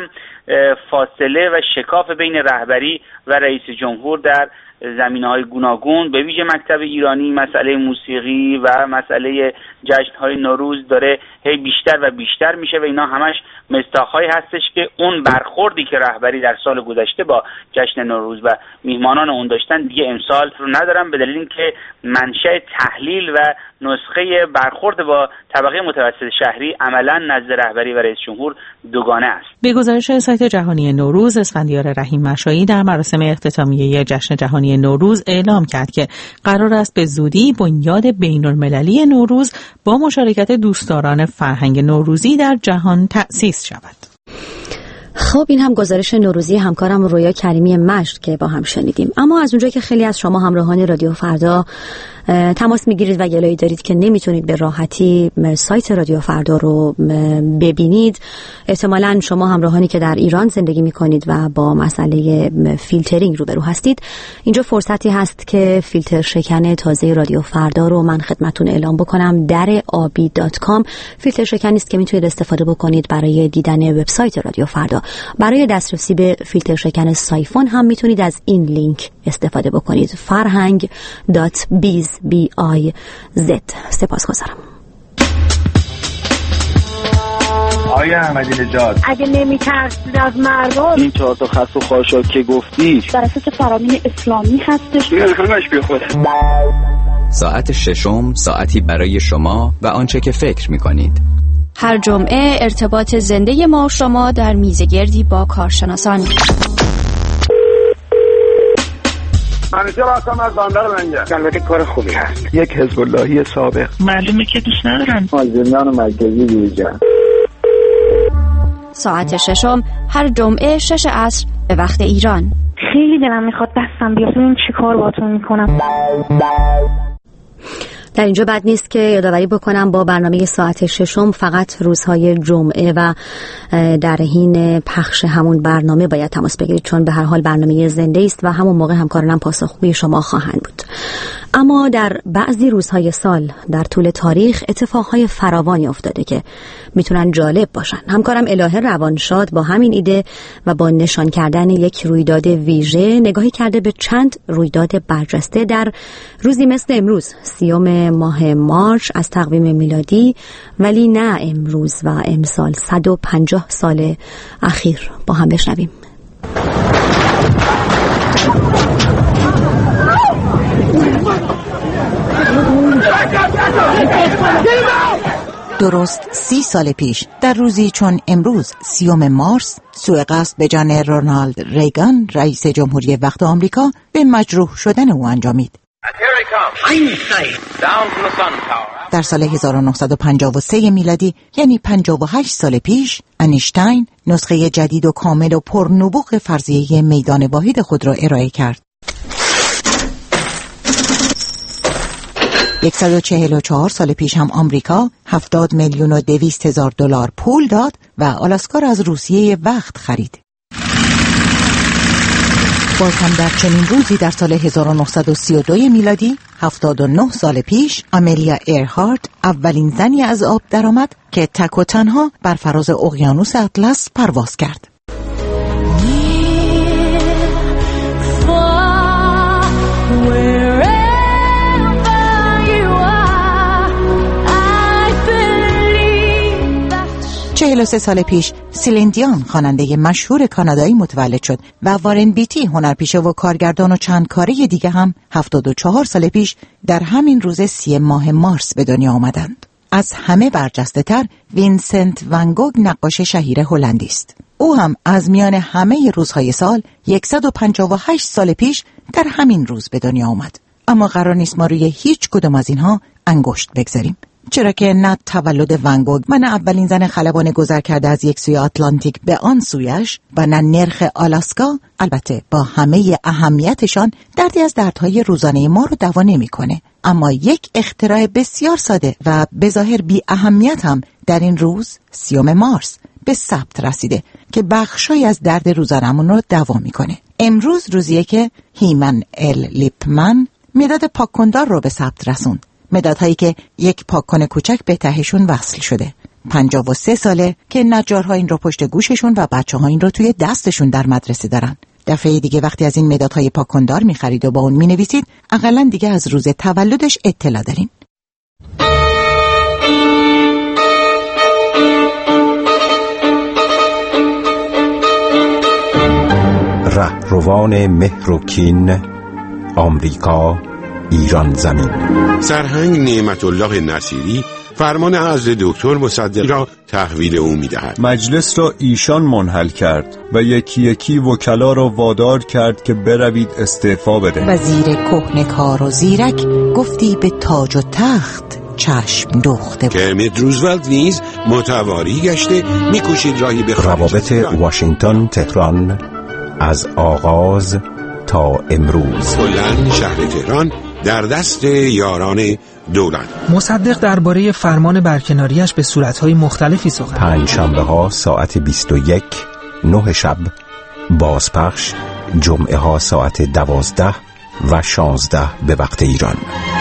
[SPEAKER 12] فاصله و شکاف بین رهبری و رئیس جمهور در زمینه‌های گوناگون به ویژه مکتب ایرانی، مسئله موسیقی و مسئله جشن‌های نوروز داره هی بیشتر و بیشتر میشه و اینا همش مستاخ‌هایی هستش که اون برخوردی که رهبری در سال گذشته با جشن نوروز و میهمانان اون داشتن دیگه امسال رو ندارن، به دلیل اینکه منشأ تحلیل و نسخه برخورد با طبقه متوسط شهری عملاً نزد رهبری و رئیس جمهور دوگانه است.
[SPEAKER 11] به گزارش سایت جهانی نوروز، اسفندیار رحیم مشایی در مراسم اختتامیه جشن جهانی جهانی نوروز اعلام کرد که قرار است به زودی بنیاد بین‌المللی نوروز با مشارکت دوستداران فرهنگ نوروزی در جهان تأسیس شود.
[SPEAKER 1] خب این هم گزارش نوروزی همکارم رویا کریمی مشت که با هم شنیدیم. اما از اونجایی که خیلی از شما همراهان رادیو فردا تماس میگیرید و گلایی دارید که نمیتونید به راحتی سایت رادیو فردا رو ببینید، احتمالاً شما همراهانی که در ایران زندگی میکنید و با مسئله فیلترینگ روبرو هستید، اینجا فرصتی هست که فیلتر شکن تازه رادیو فردا رو من خدمتتون اعلام بکنم. در آبی دات کام فیلتر شکنی است که میتونید استفاده بکنید برای دیدن وبسایت رادیو فردا. برای دسترسی به فیلتر شکن سایفون هم میتونید از این لینک استفاده بکنید: فرهنگ دات بیز بی آی زد. سپاسگزارم.
[SPEAKER 13] آیا احمدی نژاد
[SPEAKER 14] اگه نمی‌ترسید از مردم،
[SPEAKER 13] این چهار تا خس و خاشاک که گفتی
[SPEAKER 14] بر اساس فرامین اسلامی هستش،
[SPEAKER 13] همش بی خود.
[SPEAKER 9] ساعت ششم ساعتی برای شما و آنچه که فکر می‌کنید.
[SPEAKER 15] هر جمعه ارتباط زنده ما و شما در میزگردی با کارشناسان.
[SPEAKER 16] منیجر هستم از بندر لنگر.
[SPEAKER 13] البته کار خوبی هست.
[SPEAKER 16] یک حزب اللهی سابق.
[SPEAKER 17] معلومه که دوست ندارن.
[SPEAKER 16] مازندران مرکزی بیرجان.
[SPEAKER 15] ساعت ششم هر جمعه شش عصر به وقت ایران.
[SPEAKER 14] خیلی دلم میخواد دستم بیاد ببینم چی کار باهاتون میکنم.
[SPEAKER 1] در اینجا بد نیست که یادآوری بکنم با برنامه ساعت ششم فقط روزهای جمعه و در حین پخش همون برنامه باید تماس بگیرید، چون به هر حال برنامه زنده است و همون موقع همکارانم پاسخگوی شما خواهند بود. اما در بعضی روزهای سال در طول تاریخ اتفاقهای فراوانی افتاده که میتونن جالب باشن. همکارم الهه روانشاد با همین ایده و با نشان کردن یک رویداد ویژه نگاهی کرده به چند رویداد برجسته در روزی مثل امروز، سیوم ماه مارچ از تقویم میلادی، ولی نه امروز و امسال، صد و پنجاه سال اخیر. با هم بشنویم.
[SPEAKER 18] درست سی سال پیش در روزی چون امروز سیوم مارس، سوء قصد به جان رونالد ریگان رئیس جمهوری وقت آمریکا به مجروح شدن او انجامید. در سال هزار و نهصد و پنجاه و سه میلادی، یعنی پنجاه و هشت سال پیش، انیشتین نسخه جدید و کامل و پرنبوغ فرضیه میدان واحد خود را ارائه کرد. صد و چهل و چهار سال پیش هم آمریکا هفتاد میلیون و دویست هزار دلار پول داد و آلاسکا را از روسیه وقت خرید. باز هم در چنین روزی در سال هزار و نهصد و سی و دو میلادی، هفتاد و نه سال پیش، آملیا ایرهارت اولین زنی از آب درآمد که تک و تنها بر فراز اقیانوس اطلس پرواز کرد. چهل و سه سال پیش سیلین دیون خواننده مشهور کانادایی متولد شد و وارن بیتی هنرپیشه و کارگردان و چند کاره دیگه هم هفتاد و چهار سال پیش در همین روز سی ماه مارس به دنیا آمدند. از همه برجسته تر وینسنت ون گوگ نقاش شهیر هلندی است. او هم از میان همه روزهای سال صد و پنجاه و هشت سال پیش در همین روز به دنیا آمد. اما قرار نیست ما روی هیچ کدوم از اینها انگشت بگذاریم، چرا که نه تولد ون گوگ و نه اولین زن خلبان گذر کرده از یک سوی آتلانتیک به آن سویش و نه نرخ آلاسکا، البته با همه اهمیتشان، دردی از دردهای روزانه ما رو دوا نمی‌کنه. اما یک اختراع بسیار ساده و بظاهر بی اهمیت هم در این روز سیوم مارس به ثبت رسیده که بخشای از درد روزانمون رو دوا می‌کنه. امروز روزیه که هیمن ال لیپمن مداد پاک‌کندار رو به ثبت رسوند. مدادهایی که یک پاک‌کن کوچک به تهشون وصل شده. پنجاه و سه ساله که نجارها این رو پشت گوششون و بچه‌ها این رو توی دستشون در مدرسه دارن. دفعه دیگه وقتی از این مدادهای پاک‌کندار می‌خرید و با اون می‌نویسید، اقلاً دیگه از روز تولدش اطلاع دارین.
[SPEAKER 19] رهروان مهر و کین، آمریکا، ایران زمین.
[SPEAKER 20] سرهنگ نعمت الله نصیری
[SPEAKER 17] فرمان عزل دکتر مصدق را تحویل او می‌دهد.
[SPEAKER 20] مجلس را ایشان منحل کرد و یکی یکی وکلا را وادار کرد که بروید استعفا بده.
[SPEAKER 18] وزیر کهنه‌کار و زیرک گفتی به تاج و تخت چشم دوخته بود.
[SPEAKER 17] کرمیت روزولت نیز متواری گشته می‌کوشید راهی به
[SPEAKER 19] روابط واشنگتن تهران از آغاز تا امروز.
[SPEAKER 17] کلاً شهر تهران در دست یاران دولت.
[SPEAKER 21] مصدق درباره فرمان برکناریش به صورت‌های مختلفی سخن.
[SPEAKER 19] پنج شنبه ها ساعت بیست و یک، نه شب، بازپخش جمعه ها ساعت دوازده و شانزده به وقت ایران.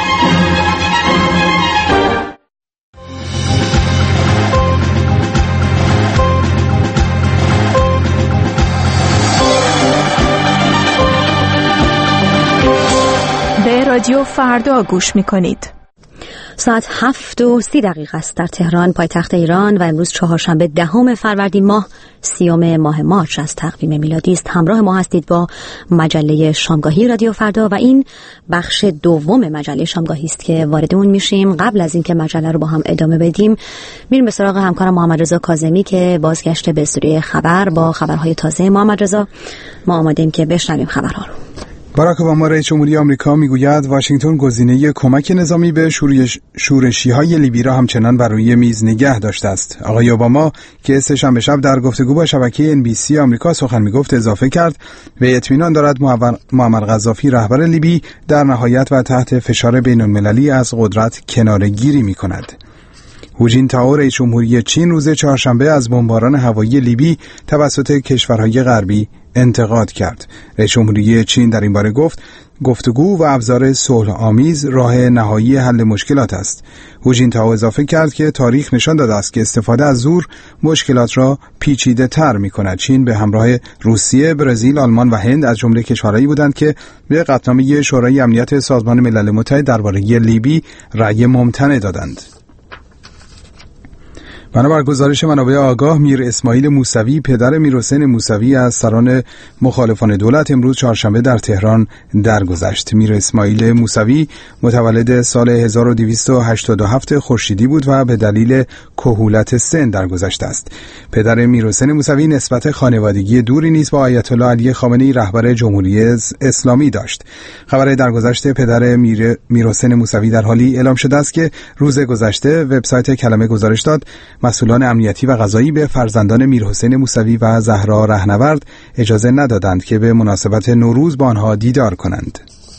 [SPEAKER 15] رادیو فردا گوش می‌کنید.
[SPEAKER 1] ساعت هفت و سی دقیقه است در تهران پایتخت ایران و امروز چهارشنبه دهم فروردین ماه سیوم ماه مارچ از تقویم میلادی است. همراه ما هستید با مجله شامگاهی رادیو فردا و این بخش دوم مجله شامگاهی است که وارد اون میشیم. قبل از اینکه مجله رو با هم ادامه بدیم میریم به سراغ همکارم محمد رضا کاظمی که بازگشته به استودیوی خبر با خبرهای تازه. محمد رضا، ما آماده‌ایم که بشنویم خبرها رو.
[SPEAKER 2] باراک اوباما رئیس جمهوری آمریکا میگوید واشنگتن گزینه کمک نظامی به شورشی‌های لیبی را همچنان بر روی میز نگه داشته است. آقای اوباما که سه‌شنبه شب در گفتگو با شبکه ان بی سی آمریکا سخن میگفت اضافه کرد و اطمینان دارد معمر قذافی رهبر لیبی در نهایت و تحت فشار بین‌المللی از قدرت کناره‌گیری می‌کند. هو جینتائو رئیس جمهوری چین روز چهارشنبه از بمباران هوایی لیبی توسط کشورهای غربی انتقاد کرد. رئیس جمهوری چین در این باره گفت گفتگو و ابزار صلح آمیز راه نهایی حل مشکلات است. هو جینتائو اضافه کرد که تاریخ نشان داده است که استفاده از زور مشکلات را پیچیده تر می کند. چین به همراه روسیه، برزیل، آلمان و هند از جمله کشورهایی بودند که به قطعنامه شورای امنیت سازمان ملل متحد درباره لیبی رأی ممتنع دادند. بنابر گزارش منابع آگاه، میر اسماعیل موسوی پدر میرحسین موسوی از سران مخالفان دولت امروز چهارشنبه در تهران درگذشت. میر اسماعیل موسوی متولد سال هزار و دویست و هشتاد و هفت خورشیدی بود و به دلیل کهولت سن درگذشته است. پدر میرحسین موسوی نسبت خانوادگی دوری نیز با آیت الله علی خامنه‌ای رهبر جمهوری اسلامی داشت. خبر درگذشت پدر میر میرحسین موسوی در حالی اعلام شده است که روز گذشته وبسایت کلمه گزارش داد مسئولان امنیتی و قضایی به فرزندان میرحسین موسوی و زهرا رهنورد اجازه ندادند که به مناسبت نوروز با آنها دیدار کنند.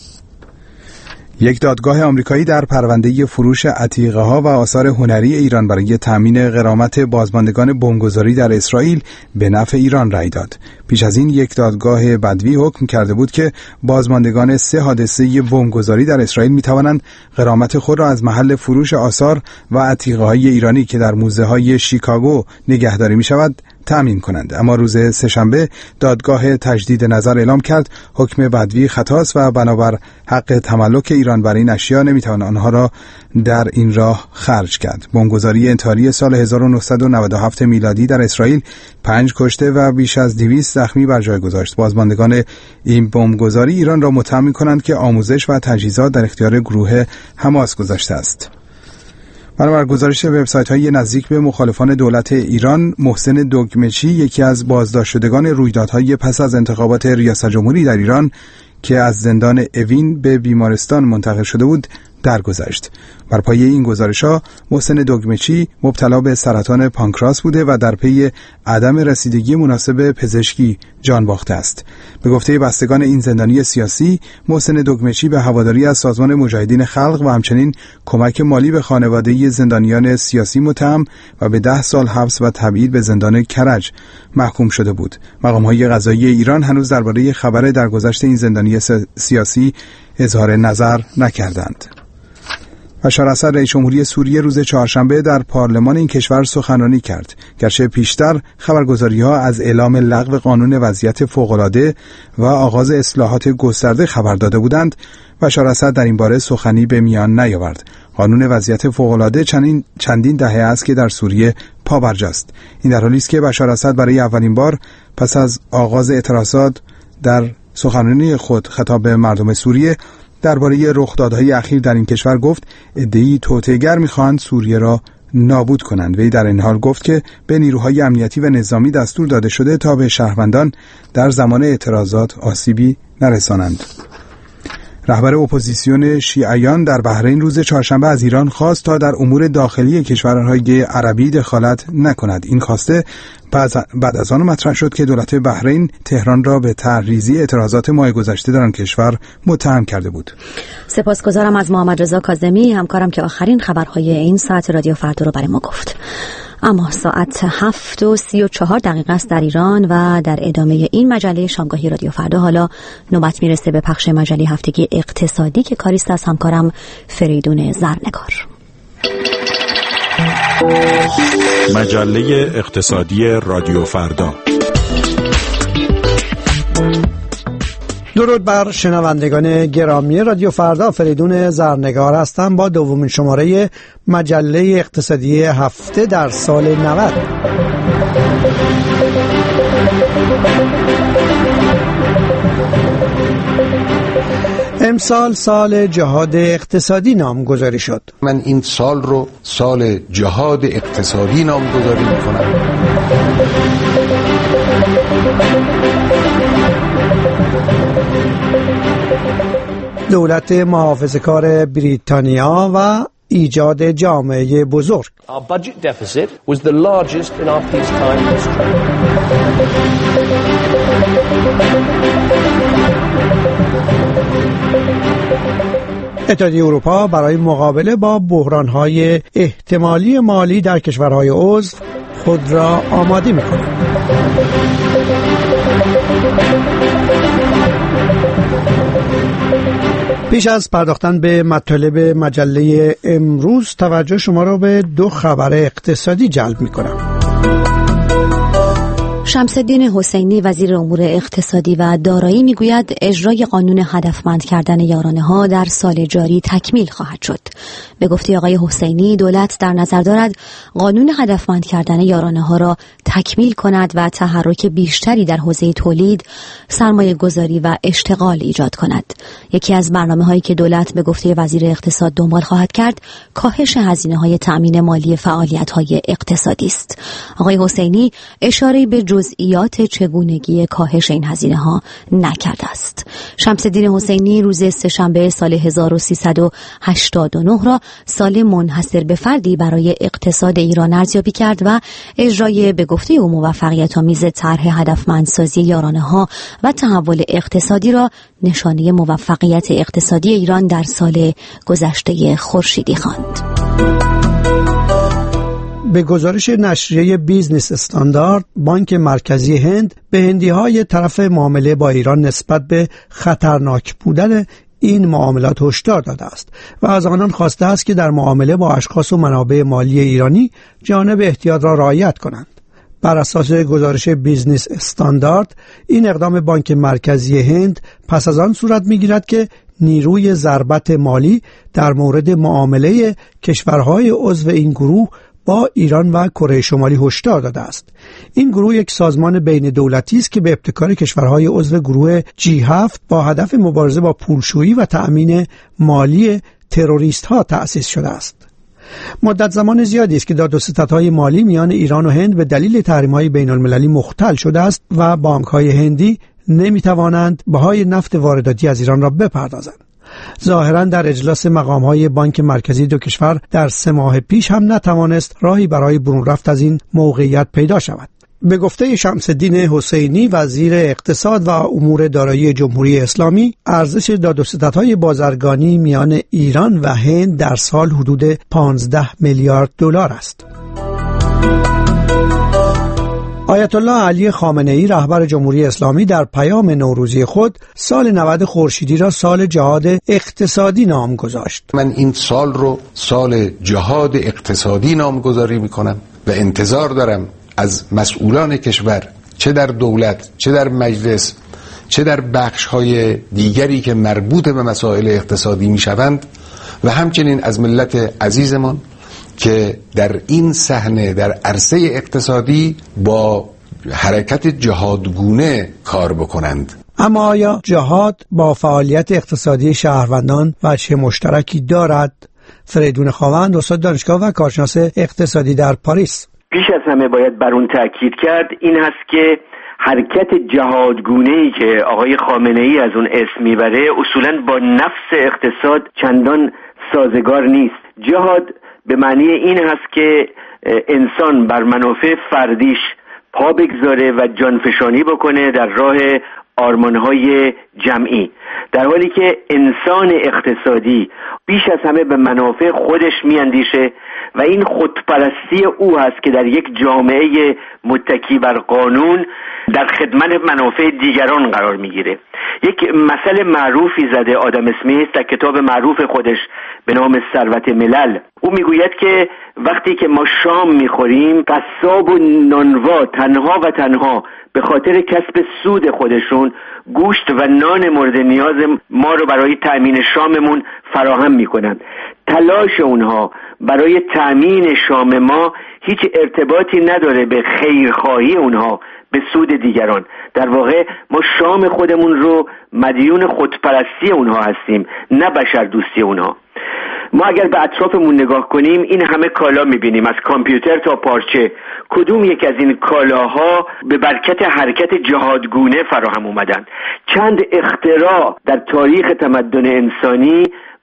[SPEAKER 2] یک دادگاه آمریکایی در پرونده فروش عتیقه‌ها و آثار هنری ایران برای تأمین غرامت بازماندگان بمبگذاری در اسرائیل به نفع ایران رأی داد. پیش از این یک دادگاه بدوی حکم کرده بود که بازماندگان سه حادثه بمبگذاری در اسرائیل می‌توانند غرامت خود را از محل فروش آثار و عتیقه‌های ایرانی که در موزه‌های شیکاگو نگهداری می‌شود تأمین کنند. اما روز سه‌شنبه دادگاه تجدید نظر اعلام کرد حکم بدوی خطاست و بنابر حق تملک ایران بر این اشیا نمیتوان آنها را در این راه خرج کرد. بمبگذاری انتحاری سال هزار و نهصد و نود و هفت میلادی در اسرائیل پنج کشته و بیش از دویست زخمی بر جای گذاشت. بازماندگان این بمبگذاری ایران را متهم می‌کنند که آموزش و تجهیزات در اختیار گروه حماس گذاشته است. بنابر گزارش وبسایت‌های نزدیک به مخالفان دولت ایران، محسن دگمچی یکی از بازداشت شدگان رویدادهای پس از انتخابات ریاست جمهوری در ایران که از زندان اوین به بیمارستان منتقل شده بود درگذشت. بر پایه این گزارش‌ها محسن دگمچی مبتلا به سرطان پانکراس بوده و در پی عدم رسیدگی مناسب پزشکی جان باخته است. به گفته بستگان این زندانی سیاسی، محسن دگمچی به هواداری از سازمان مجاهدین خلق و همچنین کمک مالی به خانواده زندانیان سیاسی متهم و به ده سال حبس و تبعید به زندان کرج محکوم شده بود. مقام‌های قضایی ایران هنوز درباره خبر درگذشت این زندانی سیاسی اظهار نظر نکردند. بشار اسد رئیس جمهوری سوریه روز چهارشنبه در پارلمان این کشور سخنرانی کرد. گرچه پیشتر خبرگزاری‌ها از اعلام لغو قانون وضعیت فوق‌العاده و آغاز اصلاحات گسترده خبر داده بودند، بشار اسد در این باره سخنی به میان نیاورد. قانون وضعیت فوق‌العاده چندین چندین دهه است که در سوریه پابرجاست. این در حالی است که بشار اسد برای اولین بار پس از آغاز اعتراضات در سخنرانی خود خطاب به مردم سوریه درباره رخدادهای اخیر در این کشور گفت عده‌ای توطئه‌گر می‌خواهند سوریه را نابود کنند. وی در این حال گفت که به نیروهای امنیتی و نظامی دستور داده شده تا به شهروندان در زمان اعتراضات آسیبی نرسانند. رهبر اپوزیسیون شیعیان در بحرین روز چهارشنبه از ایران خواست تا در امور داخلی کشورهای عربی دخالت نکند. این خواسته بعد از آن مطرح شد که دولت بحرین تهران را به تحریزی اعتراضات ماه گذشته در آن کشور متهم کرده بود.
[SPEAKER 1] سپاسگزارم از محمد رضا کاظمی همکارم که آخرین خبرهای این ساعت رادیو فردا رو برای ما گفت. اما ساعت هفت و سی و چهار دقیقه است در ایران و در ادامه این مجله شامگاهی رادیو فردا حالا نوبت میرسه به پخش مجله هفتگی اقتصادی که کاریست از همکارم فریدون زرنگار.
[SPEAKER 5] مجله اقتصادی رادیو فردا.
[SPEAKER 22] درود بر شنوندگان گرامی رادیو فردا، فریدون زرنگار هستم با دومین شماره مجله اقتصادی هفته در سال نود. امسال سال جهاد اقتصادی نامگذاری شد.
[SPEAKER 23] من این سال رو سال جهاد اقتصادی نامگذاری میکنم.
[SPEAKER 22] دولت محافظه‌کار بریتانیا و ایجاد جامعه بزرگ.
[SPEAKER 24] Our budget deficit was the largest in our peacetime history.
[SPEAKER 22] اتحادیه اروپا برای مقابله با بحران‌های احتمالی مالی در کشورهای عضو خود را آماده می‌کند. پیش از پرداختن به مطالب مجله امروز توجه شما را به دو خبر اقتصادی جلب می‌کنم.
[SPEAKER 1] شمس‌الدین حسینی وزیر امور اقتصادی و دارایی میگوید اجرای قانون هدفمند کردن یارانه‌ها در سال جاری تکمیل خواهد شد. به گفته آقای حسینی دولت در نظر دارد قانون هدفمند کردن یارانه‌ها را تکمیل کند و تحرک بیشتری در حوزه تولید، سرمایه گذاری و اشتغال ایجاد کند. یکی از برنامه‌هایی که دولت به گفته وزیر اقتصاد دنبال خواهد کرد کاهش هزینه‌های تأمین مالی فعالیت‌های اقتصادی است. آقای حسینی اشاره به جزئیات چگونگی کاهش این هزینه‌ها نکرده است. شمس‌الدین حسینی روز سه‌شنبه سال هزار و سیصد و هشتاد و نه را سال منحصر به فردی برای اقتصاد ایران ارزیابی کرد و اجرای به گفته او موفقیت‌آمیز طرح هدفمندسازی یارانه‌ها و تحول اقتصادی را نشانه موفقیت اقتصادی ایران در سال گذشته خورشیدی خواند.
[SPEAKER 22] به گزارش نشریه بیزنس استاندارد، بانک مرکزی هند به هندی‌های طرف معامله با ایران نسبت به خطرناک بودن این معاملات هشدار داده است و از آنان خواسته است که در معامله با اشخاص و منابع مالی ایرانی جانب احتیاط را رعایت کنند. بر اساس گزارش بیزنس استاندارد، این اقدام بانک مرکزی هند پس از آن صورت می‌گیرد که نیروی ضربت مالی در مورد معامله کشورهای عضو این گروه با ایران و کره شمالی هشدار داده است. این گروه یک سازمان بین دولتی است که به ابتکار کشورهای عضو گروه جی هفت با هدف مبارزه با پولشویی و تأمین مالی تروریست ها تأسیس شده است. مدت زمان زیادی است که داد و ستدهای مالی میان ایران و هند به دلیل تحریم‌های بین‌المللی مختل شده است و بانک‌های هندی نمی‌توانند بهای نفت وارداتی از ایران را بپردازند. ظاهراً در اجلاس مقام‌های بانک مرکزی دو کشور در سه ماه پیش هم نتوانست راهی برای برون رفت از این موقعیت پیدا شود. به گفته شمس‌الدین حسینی وزیر اقتصاد و امور دارایی جمهوری اسلامی، ارزش داد و ستدهای بازرگانی میان ایران و هند در سال حدود پانزده میلیارد دلار است. آیت الله علی خامنه‌ای رهبر جمهوری اسلامی در پیام نوروزی خود سال نود خورشیدی را سال جهاد اقتصادی نام گذاشت.
[SPEAKER 23] من این سال رو سال جهاد اقتصادی نامگذاری میکنم و انتظار دارم از مسئولان کشور، چه در دولت، چه در مجلس، چه در بخش‌های دیگری که مربوط به مسائل اقتصادی میشوند و همچنین از ملت عزیزمان که در این صحنه در عرصه اقتصادی با حرکت جهادگونه کار بکنند.
[SPEAKER 22] اما آیا جهاد با فعالیت اقتصادی شهروندان وجه مشترکی دارد؟ فریدون خاوند، استاد دانشگاه و کارشناس اقتصادی در پاریس:
[SPEAKER 3] پیش از همه باید بر اون تأکید کرد این هست که حرکت جهادگونه‌ای که آقای خامنه‌ای از اون اسم میبره اصولاً با نفس اقتصاد چندان سازگار نیست. جهاد به معنی این هست که انسان بر منافع فردیش پا بگذاره و جانفشانی بکنه در راه آرمانهای جمعی، در حالی که انسان اقتصادی بیش از همه به منافع خودش میاندیشه و این خودپرستی او هست که در یک جامعه متکی بر قانون در خدمت منافع دیگران قرار میگیره. یک مثل معروفی زده آدم اسمیت در کتاب معروف خودش به نام ثروت ملل. او میگوید که وقتی که ما شام میخوریم، قصاب و نانوا تنها و تنها به خاطر کسب سود خودشون گوشت و نان مورد نیاز ما رو برای تأمین شاممون فراهم میکنند. تلاش اونها برای تأمین شام ما هیچ ارتباطی نداره به خیرخواهی اونها به سود دیگران. در واقع ما شام خودمون رو مدیون خودپرستی اونها هستیم، نه بشر دوستی اونها. ما اگر به اطرافمون نگاه کنیم این همه کالا میبینیم، از کامپیوتر تا پارچه. کدوم یک از این کالاها به برکت حرکت جهادگونه فراهم اومدن؟ چند اختراع در تاریخ تمدن انسانی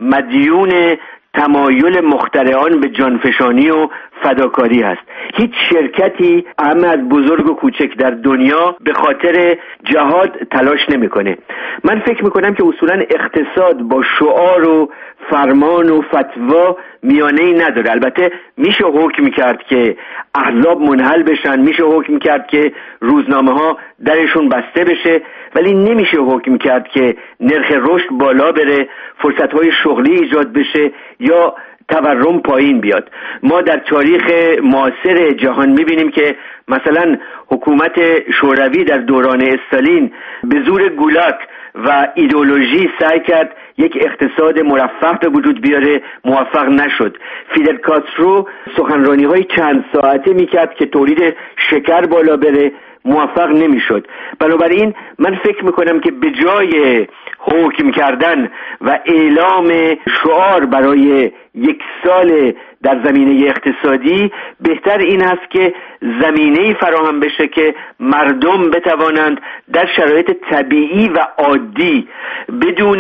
[SPEAKER 3] مدیون تمایل مخترعان به جانفشانی و فداکاری هست. هیچ شرکتی همه از بزرگ و کوچک در دنیا به خاطر جهاد تلاش نمیکنه. من فکر میکنم که اصولا اقتصاد با شعار و فرمان و فتوا میانه‌ای نداره. البته میشه حکم کرد که احزاب منحل بشن، میشه حکم کرد که روزنامه ها درشون بسته بشه، ولی نمیشه حکم کرد که نرخ رشد بالا بره، فرصت‌های شغلی ایجاد بشه یا تورم پایین بیاد. ما در تاریخ معاصر جهان میبینیم که مثلا حکومت شوروی در دوران استالین به زور گولاک و ایدئولوژی سعی کرد یک اقتصاد مرفه به وجود بیاره، موفق نشد. فیدل کاسترو سخنرانی های چند ساعته میکرد که تولید شکر بالا بره، موفق نمیشد. بنابراین من فکر میکنم که به جای حکم کردن و اعلام شعار برای یک سال در زمینه اقتصادی، بهتر این هست که زمینه‌ای فراهم بشه که مردم بتوانند در شرایط طبیعی و عادی بدون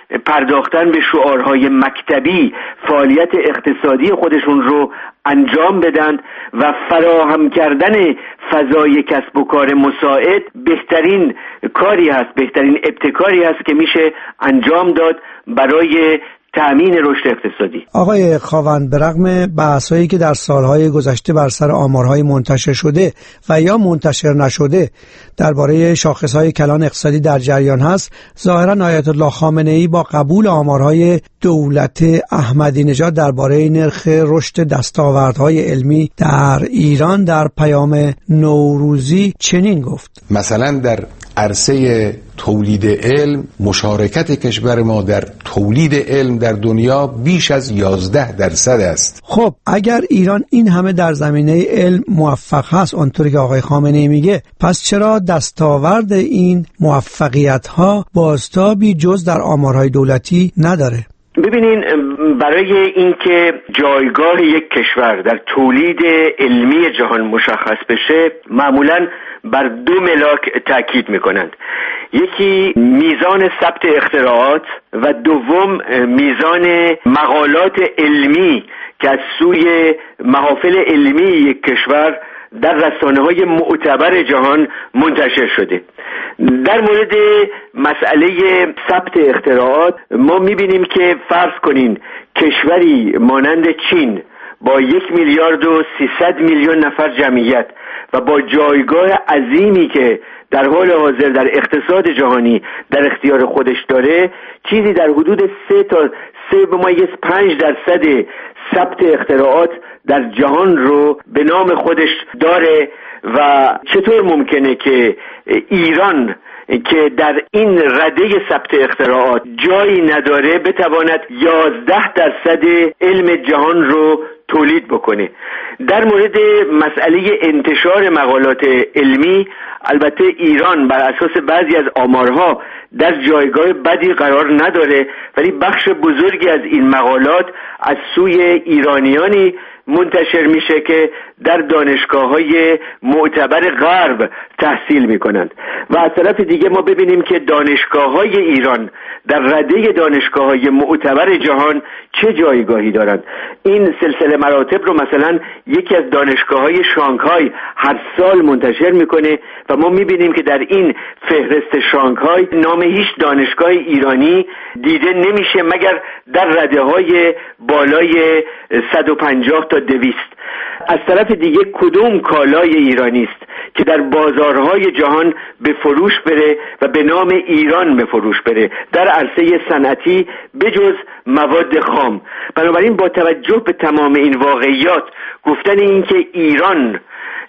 [SPEAKER 3] پرداختن به شعارهای مکتبی فعالیت اقتصادی خودشون رو انجام بدن و فراهم کردن فضای کسب و کار مساعد بهترین کاری هست، بهترین ابتکاری هست که میشه انجام داد برای تأمین رشد اقتصادی.
[SPEAKER 22] آقای خاوند، به رغم بحث‌هایی که در سالهای گذشته بر سر آمارهای منتشر شده و یا منتشر نشده درباره شاخص‌های کلان اقتصادی در جریان هست، ظاهراً آیت الله خامنه‌ای با قبول آمارهای دولت احمدی نژاد درباره نرخ رشد دستاوردهای علمی در ایران در پیام نوروزی چنین گفت:
[SPEAKER 23] مثلا در عرصه تولید علم مشارکت کشور ما در تولید علم در دنیا بیش از یازده درصد است.
[SPEAKER 22] خب اگر ایران این همه در زمینه علم موفق هست اونطوری که آقای خامنه‌ای میگه، پس چرا دستاورد این موفقیت ها بازتابی جز در آمارهای دولتی نداره؟
[SPEAKER 3] ببینین، برای اینکه جایگاه یک کشور در تولید علمی جهان مشخص بشه معمولاً بر دو ملاک تاکید میکنند. یکی میزان ثبت اختراعات و دوم میزان مقالات علمی که از سوی محافل علمی یک کشور در رسانه‌های معتبر جهان منتشر شده. در مورد مسئله ثبت اختراعات ما میبینیم که فرض کنین کشوری مانند چین با یک میلیارد و سیصد میلیون نفر جمعیت و با جایگاه عظیمی که در حال حاضر در اقتصاد جهانی در اختیار خودش داره، چیزی در حدود سه تا سه بمایز پنج درصد ثبت اختراعات در جهان رو به نام خودش داره. و چطور ممکنه که ایران که در این رده ثبت اختراعات جایی نداره بتواند یازده درصد علم جهان رو تولید بکنه. در مورد مسئله انتشار مقالات علمی، البته ایران بر اساس بعضی از آمارها در جایگاه بدی قرار نداره، ولی بخش بزرگی از این مقالات از سوی ایرانیانی منتشر میشه که در دانشگاه‌های معتبر غرب تحصیل میکنند و از طرف دیگه ما ببینیم که دانشگاه‌های ایران در رده دانشگاه‌های معتبر جهان چه جایگاهی دارند. این سلسله مراتب رو مثلا یکی از دانشگاه‌های شانگهای هر سال منتشر میکنه و ما میبینیم که در این فهرست شانگهای نام هیچ دانشگاه ایرانی دیده نمیشه مگر در رده بالای صد و پنجاه تا دویست. از طرف دیگه کدوم کالای ایرانی است که در بازارهای جهان به فروش بره و به نام ایران به فروش بره در عرصه صنعتی بجز مواد خام؟ بنابراین با توجه به تمام این واقعیات گفتن این که ایران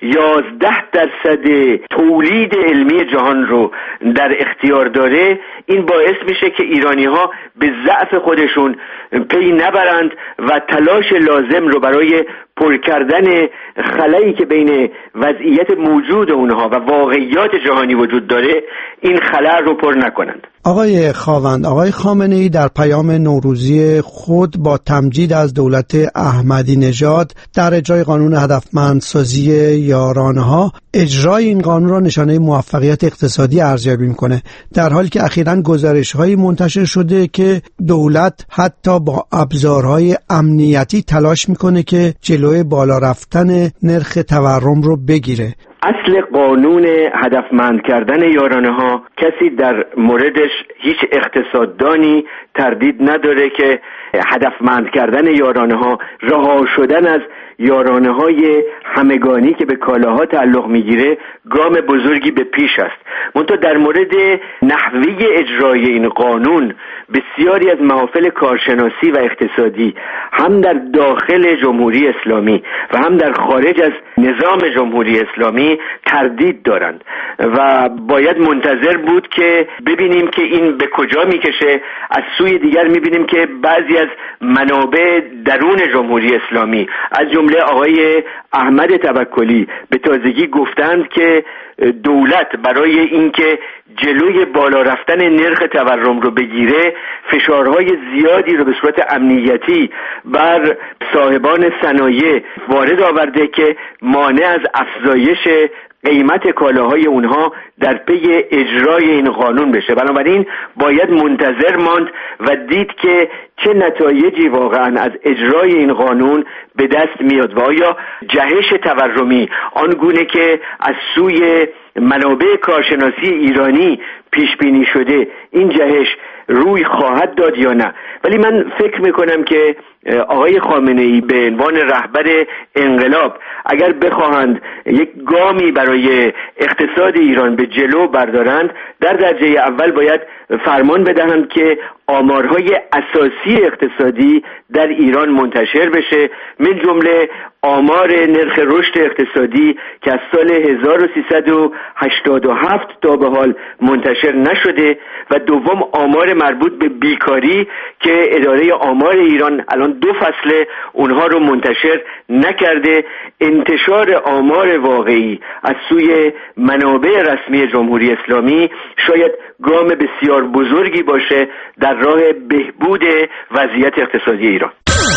[SPEAKER 3] یازده درصد تولید علمی جهان رو در اختیار داره، این باعث میشه که ایرانی ها به ضعف خودشون پی نبرند و تلاش لازم رو برای پر کردن خلایی که بین وضعیت موجود اونها و واقعیات جهانی وجود داره این خلا رو پر نکنند.
[SPEAKER 22] آقای خاوند، آقای خامنه‌ای در پیام نوروزی خود با تمجید از دولت احمدی نژاد در اجرای قانون هدفمندسازی یارانه‌ها، اجرای این قانون را نشانه موفقیت اقتصادی ارزیابی می‌کنه، در حالی که اخیراً گزارش‌هایی منتشر شده که دولت حتی با ابزارهای امنیتی تلاش می‌کنه که جلوی بالا رفتن نرخ تورم رو بگیره.
[SPEAKER 3] اصل قانون هدفمند کردن یارانه ها کسی در موردش هیچ اقتصاددانی تردید نداره که هدفمند کردن یارانه ها، رها شدن از یارانه های همگانی که به کالاها تعلق میگیره گام بزرگی به پیش است. منتها در مورد نحوه اجرای این قانون بسیاری از محافل کارشناسی و اقتصادی هم در داخل جمهوری اسلامی و هم در خارج از نظام جمهوری اسلامی تردید دارند و باید منتظر بود که ببینیم که این به کجا میکشه. از سوی دیگر میبینیم که بعضی از منابع درون جمهوری اسلامی از جمله آقای احمد توکلی به تازگی گفتند که دولت برای اینکه جلوی بالا رفتن نرخ تورم رو بگیره فشارهای زیادی رو به صورت امنیتی بر صاحبان صنایع وارد آورده که مانع از افزایش قیمت کالاهای اونها در پی اجرای این قانون بشه. بنابراین باید منتظر ماند و دید که چه نتایجی واقعا از اجرای این قانون به دست میاد و آیا جهش تورمی آنگونه که از سوی منابع کارشناسی ایرانی پیش بینی شده این جهش روی خواهد داد یا نه. ولی من فکر میکنم که آقای خامنه‌ای به عنوان رهبر انقلاب اگر بخواهند یک گامی برای اقتصاد ایران به جلو بردارند، در درجه اول باید فرمان بدهند که آمارهای اساسی اقتصادی در ایران منتشر بشه، من جمله آمار نرخ رشد اقتصادی که از سال هزار و سیصد و هشتاد و هفت تا به حال منتشر نشده و دوم آمار مربوط به بیکاری که اداره آمار ایران الان دو فصله اونها رو منتشر نکرده. انتشار آمار واقعی از سوی منابع رسمی جمهوری اسلامی شاید گام بسیار بزرگی باشه در راه بهبود وضعیت اقتصادی ایران.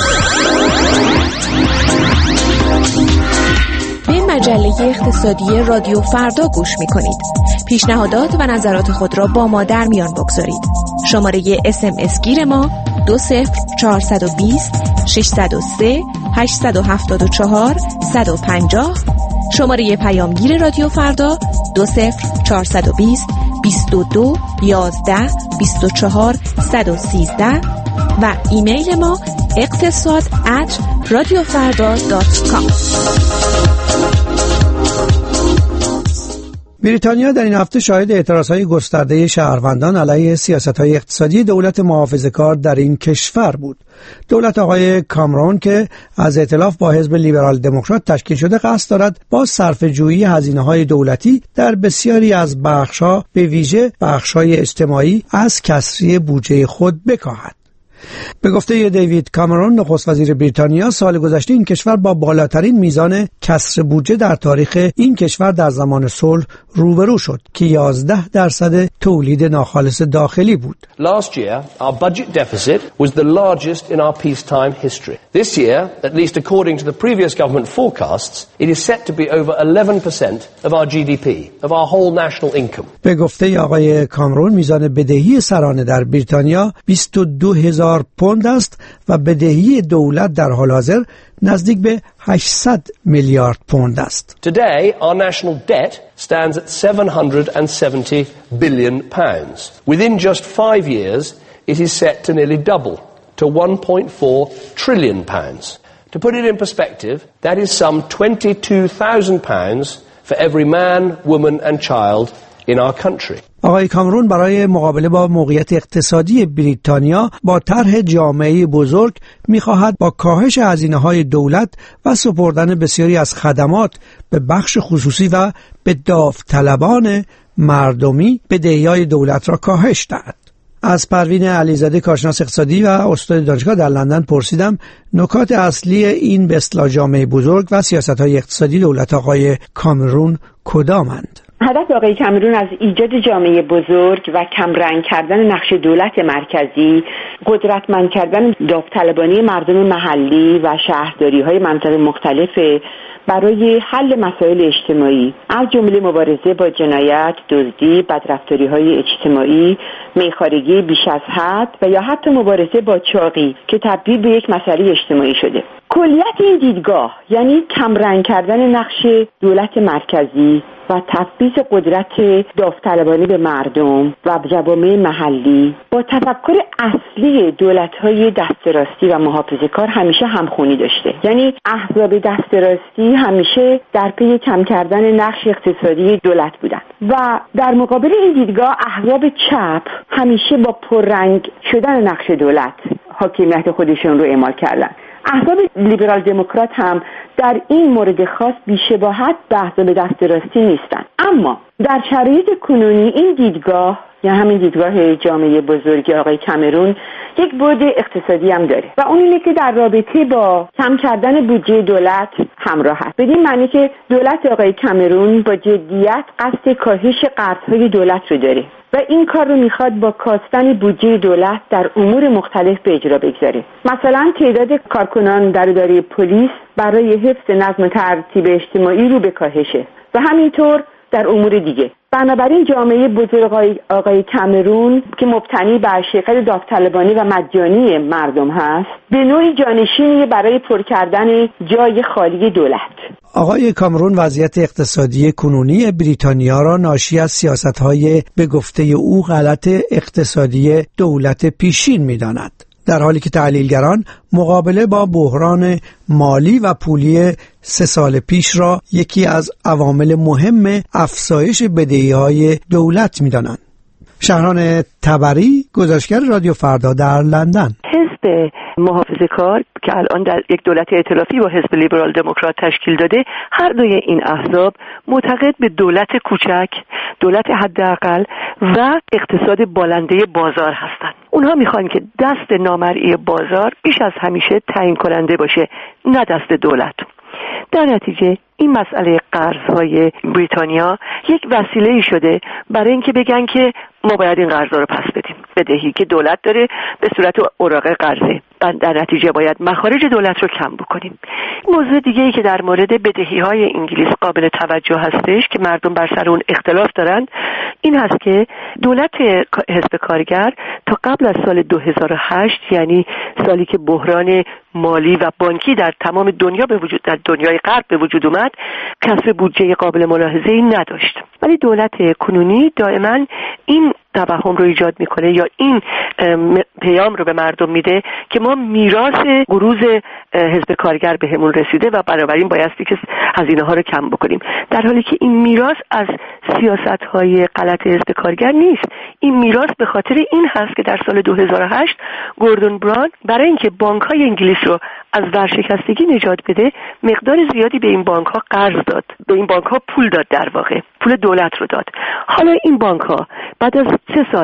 [SPEAKER 4] به مجله اقتصادی رادیو فردا گوش می کنید. پیشنهادات و نظرات خود را با ما در میان بگذارید. شماره اس ام اس گیر ما دو صفر چهارصد و بیست ششصد و سه هشتصد و هفتاد و چهار صد و پنجاه. شماره پیامگیر رادیو فردا دو صفر چهارصد و بیست بیست و دو یازده بیست و چهار صد و سیزده و ایمیل ما اقتصاد ات رادیو فردا دات کام.
[SPEAKER 22] بریتانیا در این هفته شاهد اعتراضهای گسترده شهروندان علیه سیاست‌های اقتصادی دولت محافظه‌کار در این کشور بود. دولت آقای کامرون که از ائتلاف با حزب لیبرال دموکرات تشکیل شده قصد دارد با صرفه‌جویی هزینه‌های دولتی در بسیاری از بخش‌ها به ویژه بخش‌های اجتماعی از کسری بودجه خود بکاهد. به گفته دیوید کامرون نخست وزیر بریتانیا، سال گذشته این کشور با بالاترین میزان کسر بودجه در تاریخ این کشور در زمان صلح روبرو شد که یازده درصد تولید ناخالص داخلی بود.
[SPEAKER 24] Last year our budget deficit was the largest in our peacetime history. This year, at least according to the previous government forecasts, it is set to be over eleven percent of our G D P, of our whole national income.
[SPEAKER 22] به گفته آقای کامرون میزان بدهی سرانه در بریتانیا بیست و دو هزار پوند است و بدهی دولت در حال حاضر نزدیک به هشتصد میلیارد پوند است.
[SPEAKER 24] Today our national debt stands at seven hundred seventy billion pounds. Within just five years it is set to nearly double to one point four trillion pounds. To put it in perspective, that is some twenty-two thousand pounds for every man, woman and child in our country.
[SPEAKER 22] آقای کامرون برای مقابله با موقعیت اقتصادی بریتانیا با طرح جامعه بزرگ می‌خواهد با کاهش هزینه‌های دولت و سپردن بسیاری از خدمات به بخش خصوصی و به داوطلبان مردمی بدهی‌های دولت را کاهش دهد. از پروین علیزاده کارشناس اقتصادی و استاد دانشگاه در لندن پرسیدم نکات اصلی این به اصطلاح جامعه بزرگ و سیاست‌های اقتصادی دولت آقای کامرون کدامند؟
[SPEAKER 6] هدف آقای کامرون از ایجاد جامعه بزرگ و کمرنگ کردن نقش دولت مرکزی، قدرتمند کردن داوطلبانه مردم محلی و شهرداری‌های مناطق مختلف برای حل مسائل اجتماعی، از جمله مبارزه با جنایت، دزدی، بدرفتاری‌های اجتماعی، میخوارگی بیش از حد و یا حتی مبارزه با چاقی که تبدیل به یک مسئله اجتماعی شده. کلیت این دیدگاه یعنی کمرنگ کردن نقش دولت مرکزی و تثبیت قدرت داوطلبانه به مردم و جوامع محلی با تفکر اصلی دولت‌های دست راستی و محافظه‌کار همیشه همخونی داشته. یعنی احزاب دست راستی همیشه در پی کم کردن نقش اقتصادی دولت بودند و در مقابل این دیدگاه احزاب چپ همیشه با پررنگ شدن نقش دولت حاکمیت خودشون رو اعمال کردن. احزاب لیبرال دموکرات هم در این مورد خاص بی‌شباهت به احزاب دست راستی نیستند. اما در شرایط کنونی این دیدگاه یا همین دیدگاه جامعه بزرگ آقای کامرون یک بعد اقتصادی هم داره و اون اینه که در رابطه با کم کردن بودجه دولت همراه است. بدین معنی که دولت آقای کامرون با جدیت قصد کاهش قرض‌های دولت رو داره و این کار رو میخواد با کاستن بودجه دولت در امور مختلف به اجرا بگذاره. مثلا تعداد کارکنان در اداره پلیس برای حفظ نظم و ترتیب اجتماعی رو به کاهشه و همینطور در امور دیگه. بنابراین جامعه بزرگ آقای کامرون که مبتنی بر شرکت داوطلبانه و مجانی مردم هست به نوعی جانشینی برای پر کردن جای خالی دولت.
[SPEAKER 22] آقای کامرون وضعیت اقتصادی کنونی بریتانیا را ناشی از سیاست‌های به گفته او غلط اقتصادی دولت پیشین می‌داند، در حالی که تحلیلگران مقابله با بحران مالی و پولی سه سال پیش را یکی از عوامل مهم افزایش بدهی‌های دولت می‌دانند. شهران تبری، گزارشگر رادیو فردا در لندن.
[SPEAKER 7] حزب محافظه‌کار که الان در یک دولت ائتلافی با حزب لیبرال دموکرات تشکیل داده، هر دوی این احزاب معتقد به دولت کوچک، دولت حداقل و اقتصاد بالنده بازار هستند. اونها میخوان که دست نامرئی بازار بیش از همیشه تعیین کننده باشه، نه دست دولت. در نتیجه این مسئله قرض‌های بریتانیا یک وسیله‌ای شده برای اینکه بگن که ما باید این قرض‌ها رو پس بدیم. بدهی که دولت داره به صورت اوراق قرضه، در نتیجه باید مخارج دولت رو کم بکنیم. موضوع دیگه‌ای که در مورد بدهی‌های انگلیس قابل توجه هستش که مردم بر سر اون اختلاف دارند این هست که دولت حزب کارگر تا قبل از سال دو هزار و هشت، یعنی سالی که بحران مالی و بانکی در تمام دنیا به وجود در دنیای غرب به وجود اومد، کسر بودجه قابل ملاحظه‌ای نداشت. ولی دولت کنونی دائما این توهم رو ایجاد میکنه یا این پیام رو به مردم میده که ما میراث گروز حزب کارگر بهمون رسیده و بنابراین بایستی که هزینه ها رو کم بکنیم، در حالی که این میراث از سیاست های غلط حزب کارگر نیست. این میراث به خاطر این هست که در سال دو هزار و هشت گوردون براون برای اینکه بانک های انگلیس رو از ورشکستگی نجات بده مقدار زیادی به این بانک ها قرض داد، به این بانک ها پول داد، در واقع پول دولت رو داد. حالا این بانک ها بعد از سه سال که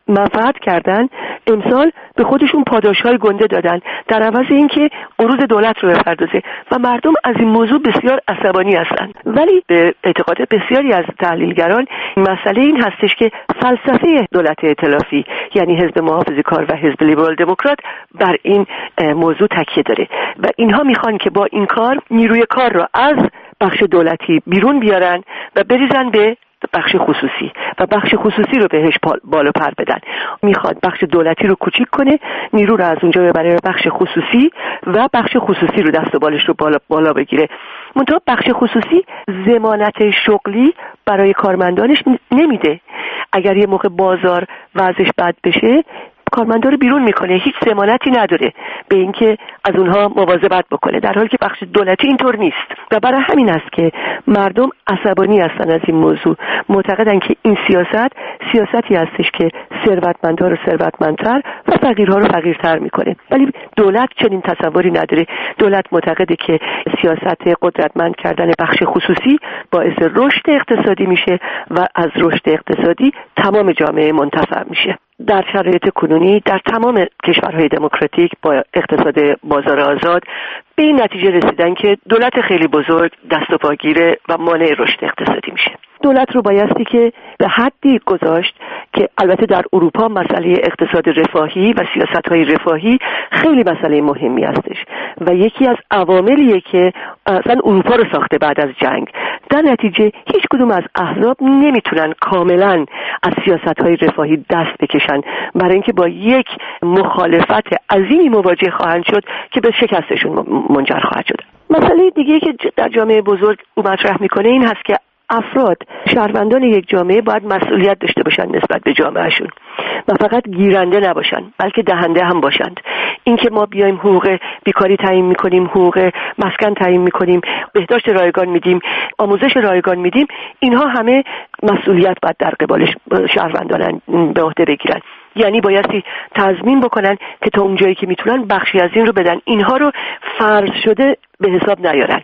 [SPEAKER 7] منفعت کردن امسال به خودشون پاداشهای گنده دادن در عوض اینکه عروض دولت رو بپردازه و مردم از این موضوع بسیار عصبانی هستند. ولی به اعتقاد بسیاری از تحلیلگران مسئله این هستش که فلسفه دولت ائتلافی یعنی حزب محافظه‌کار و حزب لیبرال دموکرات بر این موضوع تکیه داره و اینها میخوان که با این کار نیروی کار را از بخش دولتی بیرون بیارن و بریزن به بخش خصوصی و بخش خصوصی رو بهش بالا پر بدن. میخواد بخش دولتی رو کوچیک کنه، نیرو رو از اونجا ببره بخش خصوصی و بخش خصوصی رو دست و بالش رو بالا بالا بگیره. منتها بخش خصوصی ضمانت شغلی برای کارمندانش نمیده. اگر یه موقع بازار وضعش بد بشه کارمندا رو بیرون میکنه، هیچ ضمانتی نداره به اینکه از اونها مواظبت بکنه، در حالی که بخش دولتی اینطور نیست و برای همین است که مردم عصبانی هستن از این موضوع. معتقدن که این سیاست سیاستی هستش که ثروتمندها رو ثروتمندتر و فقیرها رو فقیرتر میکنه، ولی دولت چنین تصوری نداره. دولت معتقده که سیاست قدرتمند کردن بخش خصوصی باعث رشد اقتصادی میشه و از رشد اقتصادی تمام جامعه منتفع میشه. در شرایط کنونی در تمام کشورهای دموکراتیک با اقتصاد بازار آزاد به این نتیجه رسیدن که دولت خیلی بزرگ دست و پاگیره و مانع رشد اقتصادی میشه. دولت رو بایستی که به حدی گذاشت که البته در اروپا مسئله اقتصاد رفاهی و سیاست‌های رفاهی خیلی مسئله مهمی هستش و یکی از عواملیه که اصلا اروپا رو ساخته بعد از جنگ. در نتیجه هیچ کدوم از احزاب نمیتونن کاملا از سیاست‌های رفاهی دست بکشن، برای اینکه با یک مخالفت عظیمی مواجه خواهند شد که به شکستشون منجر خواهد شد. مسئله دیگه که در جامعه بزرگ او مطرح میکنه این هست که افراد شهروندان یک جامعه باید مسئولیت داشته باشن نسبت به جامعهشون و فقط گیرنده نباشن بلکه دهنده هم باشند. اینکه ما بیایم حقوق بیکاری تعیین میکنیم، حقوق مسکن تعیین میکنیم، بهداشت رایگان میدیم، آموزش رایگان میدیم، اینها همه مسئولیت باید در قبال شهروندان به عهده بگیرن. یعنی بایستی تضمین بکنن که تا اونجایی که میتونن بخشی از این رو بدن، اینها رو فرض شده به حساب نیارن.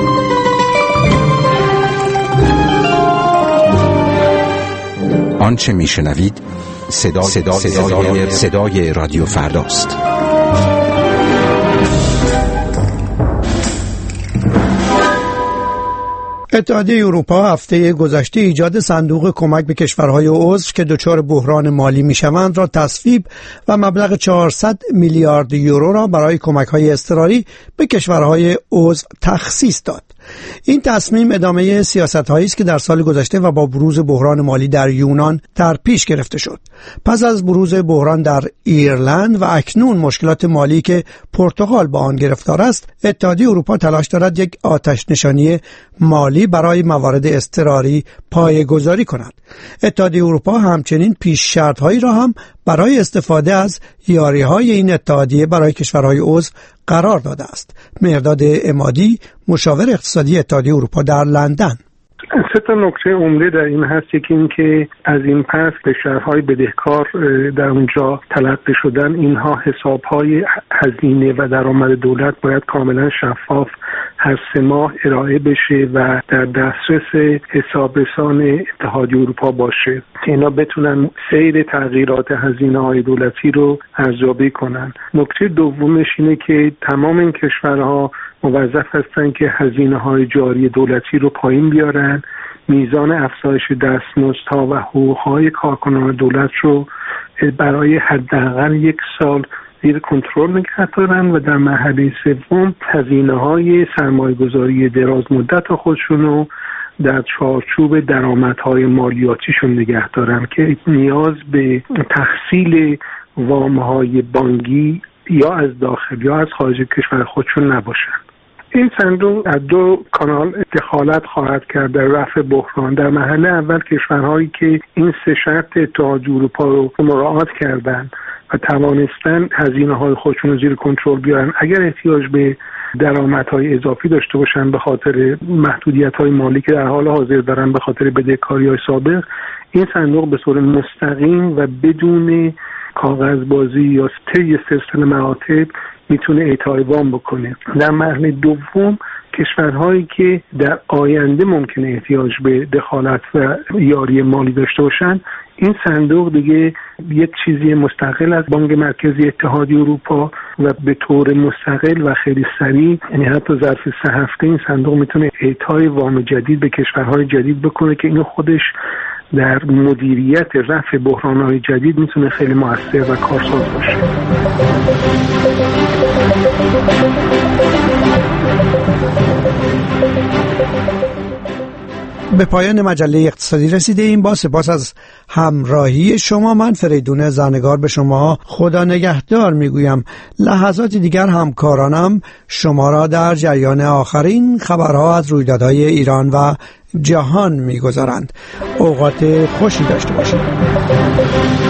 [SPEAKER 19] آنچه میشنوید صدای, صدای, صدای, صدای رادیو فرداست.
[SPEAKER 22] اتحادیه اروپا هفته گذشته ایجاد صندوق کمک به کشورهای عضو که دچار بحران مالی میشوند را تصویب و مبلغ چهارصد میلیارد یورو را برای کمک‌های اضطراری به کشورهای عضو تخصیص داد. این تصمیم ادامه سیاست‌هایی است که در سال گذشته و با بروز بحران مالی در یونان در پیش گرفته شد. پس از بروز بحران در ایرلند و اکنون مشکلات مالی که پرتغال با آن گرفتار است، اتحادیه اروپا تلاش دارد یک آتش نشانی مالی برای موارد اضطراری پایه‌گذاری کند. اتحادیه اروپا همچنین پیش شرط‌هایی را هم برای استفاده از یاری‌های این اتحادیه برای کشورهای عضو قرار داده است. مرداد عمادی، مشاور اقتصادی اتحادیه اروپا در لندن:
[SPEAKER 8] سه تا نکته عمده در این هست. یکی این که از این پس به شهرهای بدهکار در اونجا تلقی شدن، اینها حسابهای هزینه و درآمد دولت باید کاملا شفاف هر سه ماه ارائه بشه و در دسترس حسابرسان اتحادیه اروپا باشه که اینا بتونن سیر تغییرات هزینه‌های دولتی رو ارزیابی کنن. نکته دومش اینه که تمام این کشورها موظف هستن که هزینه‌های جاری دولتی رو پایین بیارن، میزان افزایش دستمزدها و حقوق‌های کارکنان دولت رو برای حداقل یک سال زیر کنترل نگه دارن و در مرحله سوم هزینه‌های سرمایه‌گذاری دراز مدت خودشون رو در چارچوب درآمدهای مالیاتیشون نگه دارن که نیاز به تحصیل وام‌های بانکی یا از داخل یا از خارج کشور خودشون نباشن. این صندوق از دو کانال دخالت خواهد کرد در رفع بحران. در مرحله اول کشورهایی که این سه شرط اتحادیه اروپا رو مراعات کردن و توانستن هزینه‌های خودشون رو زیر کنترل بیارن، اگر احتیاج به درآمدهای اضافی داشته باشن به خاطر محدودیت‌های مالی که در حال حاضر دارن به خاطر بدهکاری‌های سابق، این صندوق به صورت مستقیم و بدون کاغذبازی یا طی سلسله مراتب میتونه اعطای وام بکنه. در مرحله دوم کشورهایی که در آینده ممکنه احتیاج به دخالت و یاری مالی داشته باشن، این صندوق دیگه یک چیزی مستقل از بانک مرکزی اتحادیه اروپا و به طور مستقل و خیلی سریع، یعنی حتی ظرف سه هفته این صندوق میتونه اعطای وام جدید به کشورهای جدید بکنه که اینو خودش در مدیریت رفع بحران‌های جدید میتونه خیلی مؤثر و کارساز باشه.
[SPEAKER 22] به پایان مجله اقتصادی رسیده ایم. با سپاس از همراهی شما، من فریدون زرنگار به شما خدا نگهدار میگویم. لحظاتی دیگر همکارانم شما را در جریان آخرین خبرها از رویدادهای ایران و جهان میگذارند. اوقات خوشی داشته باشید.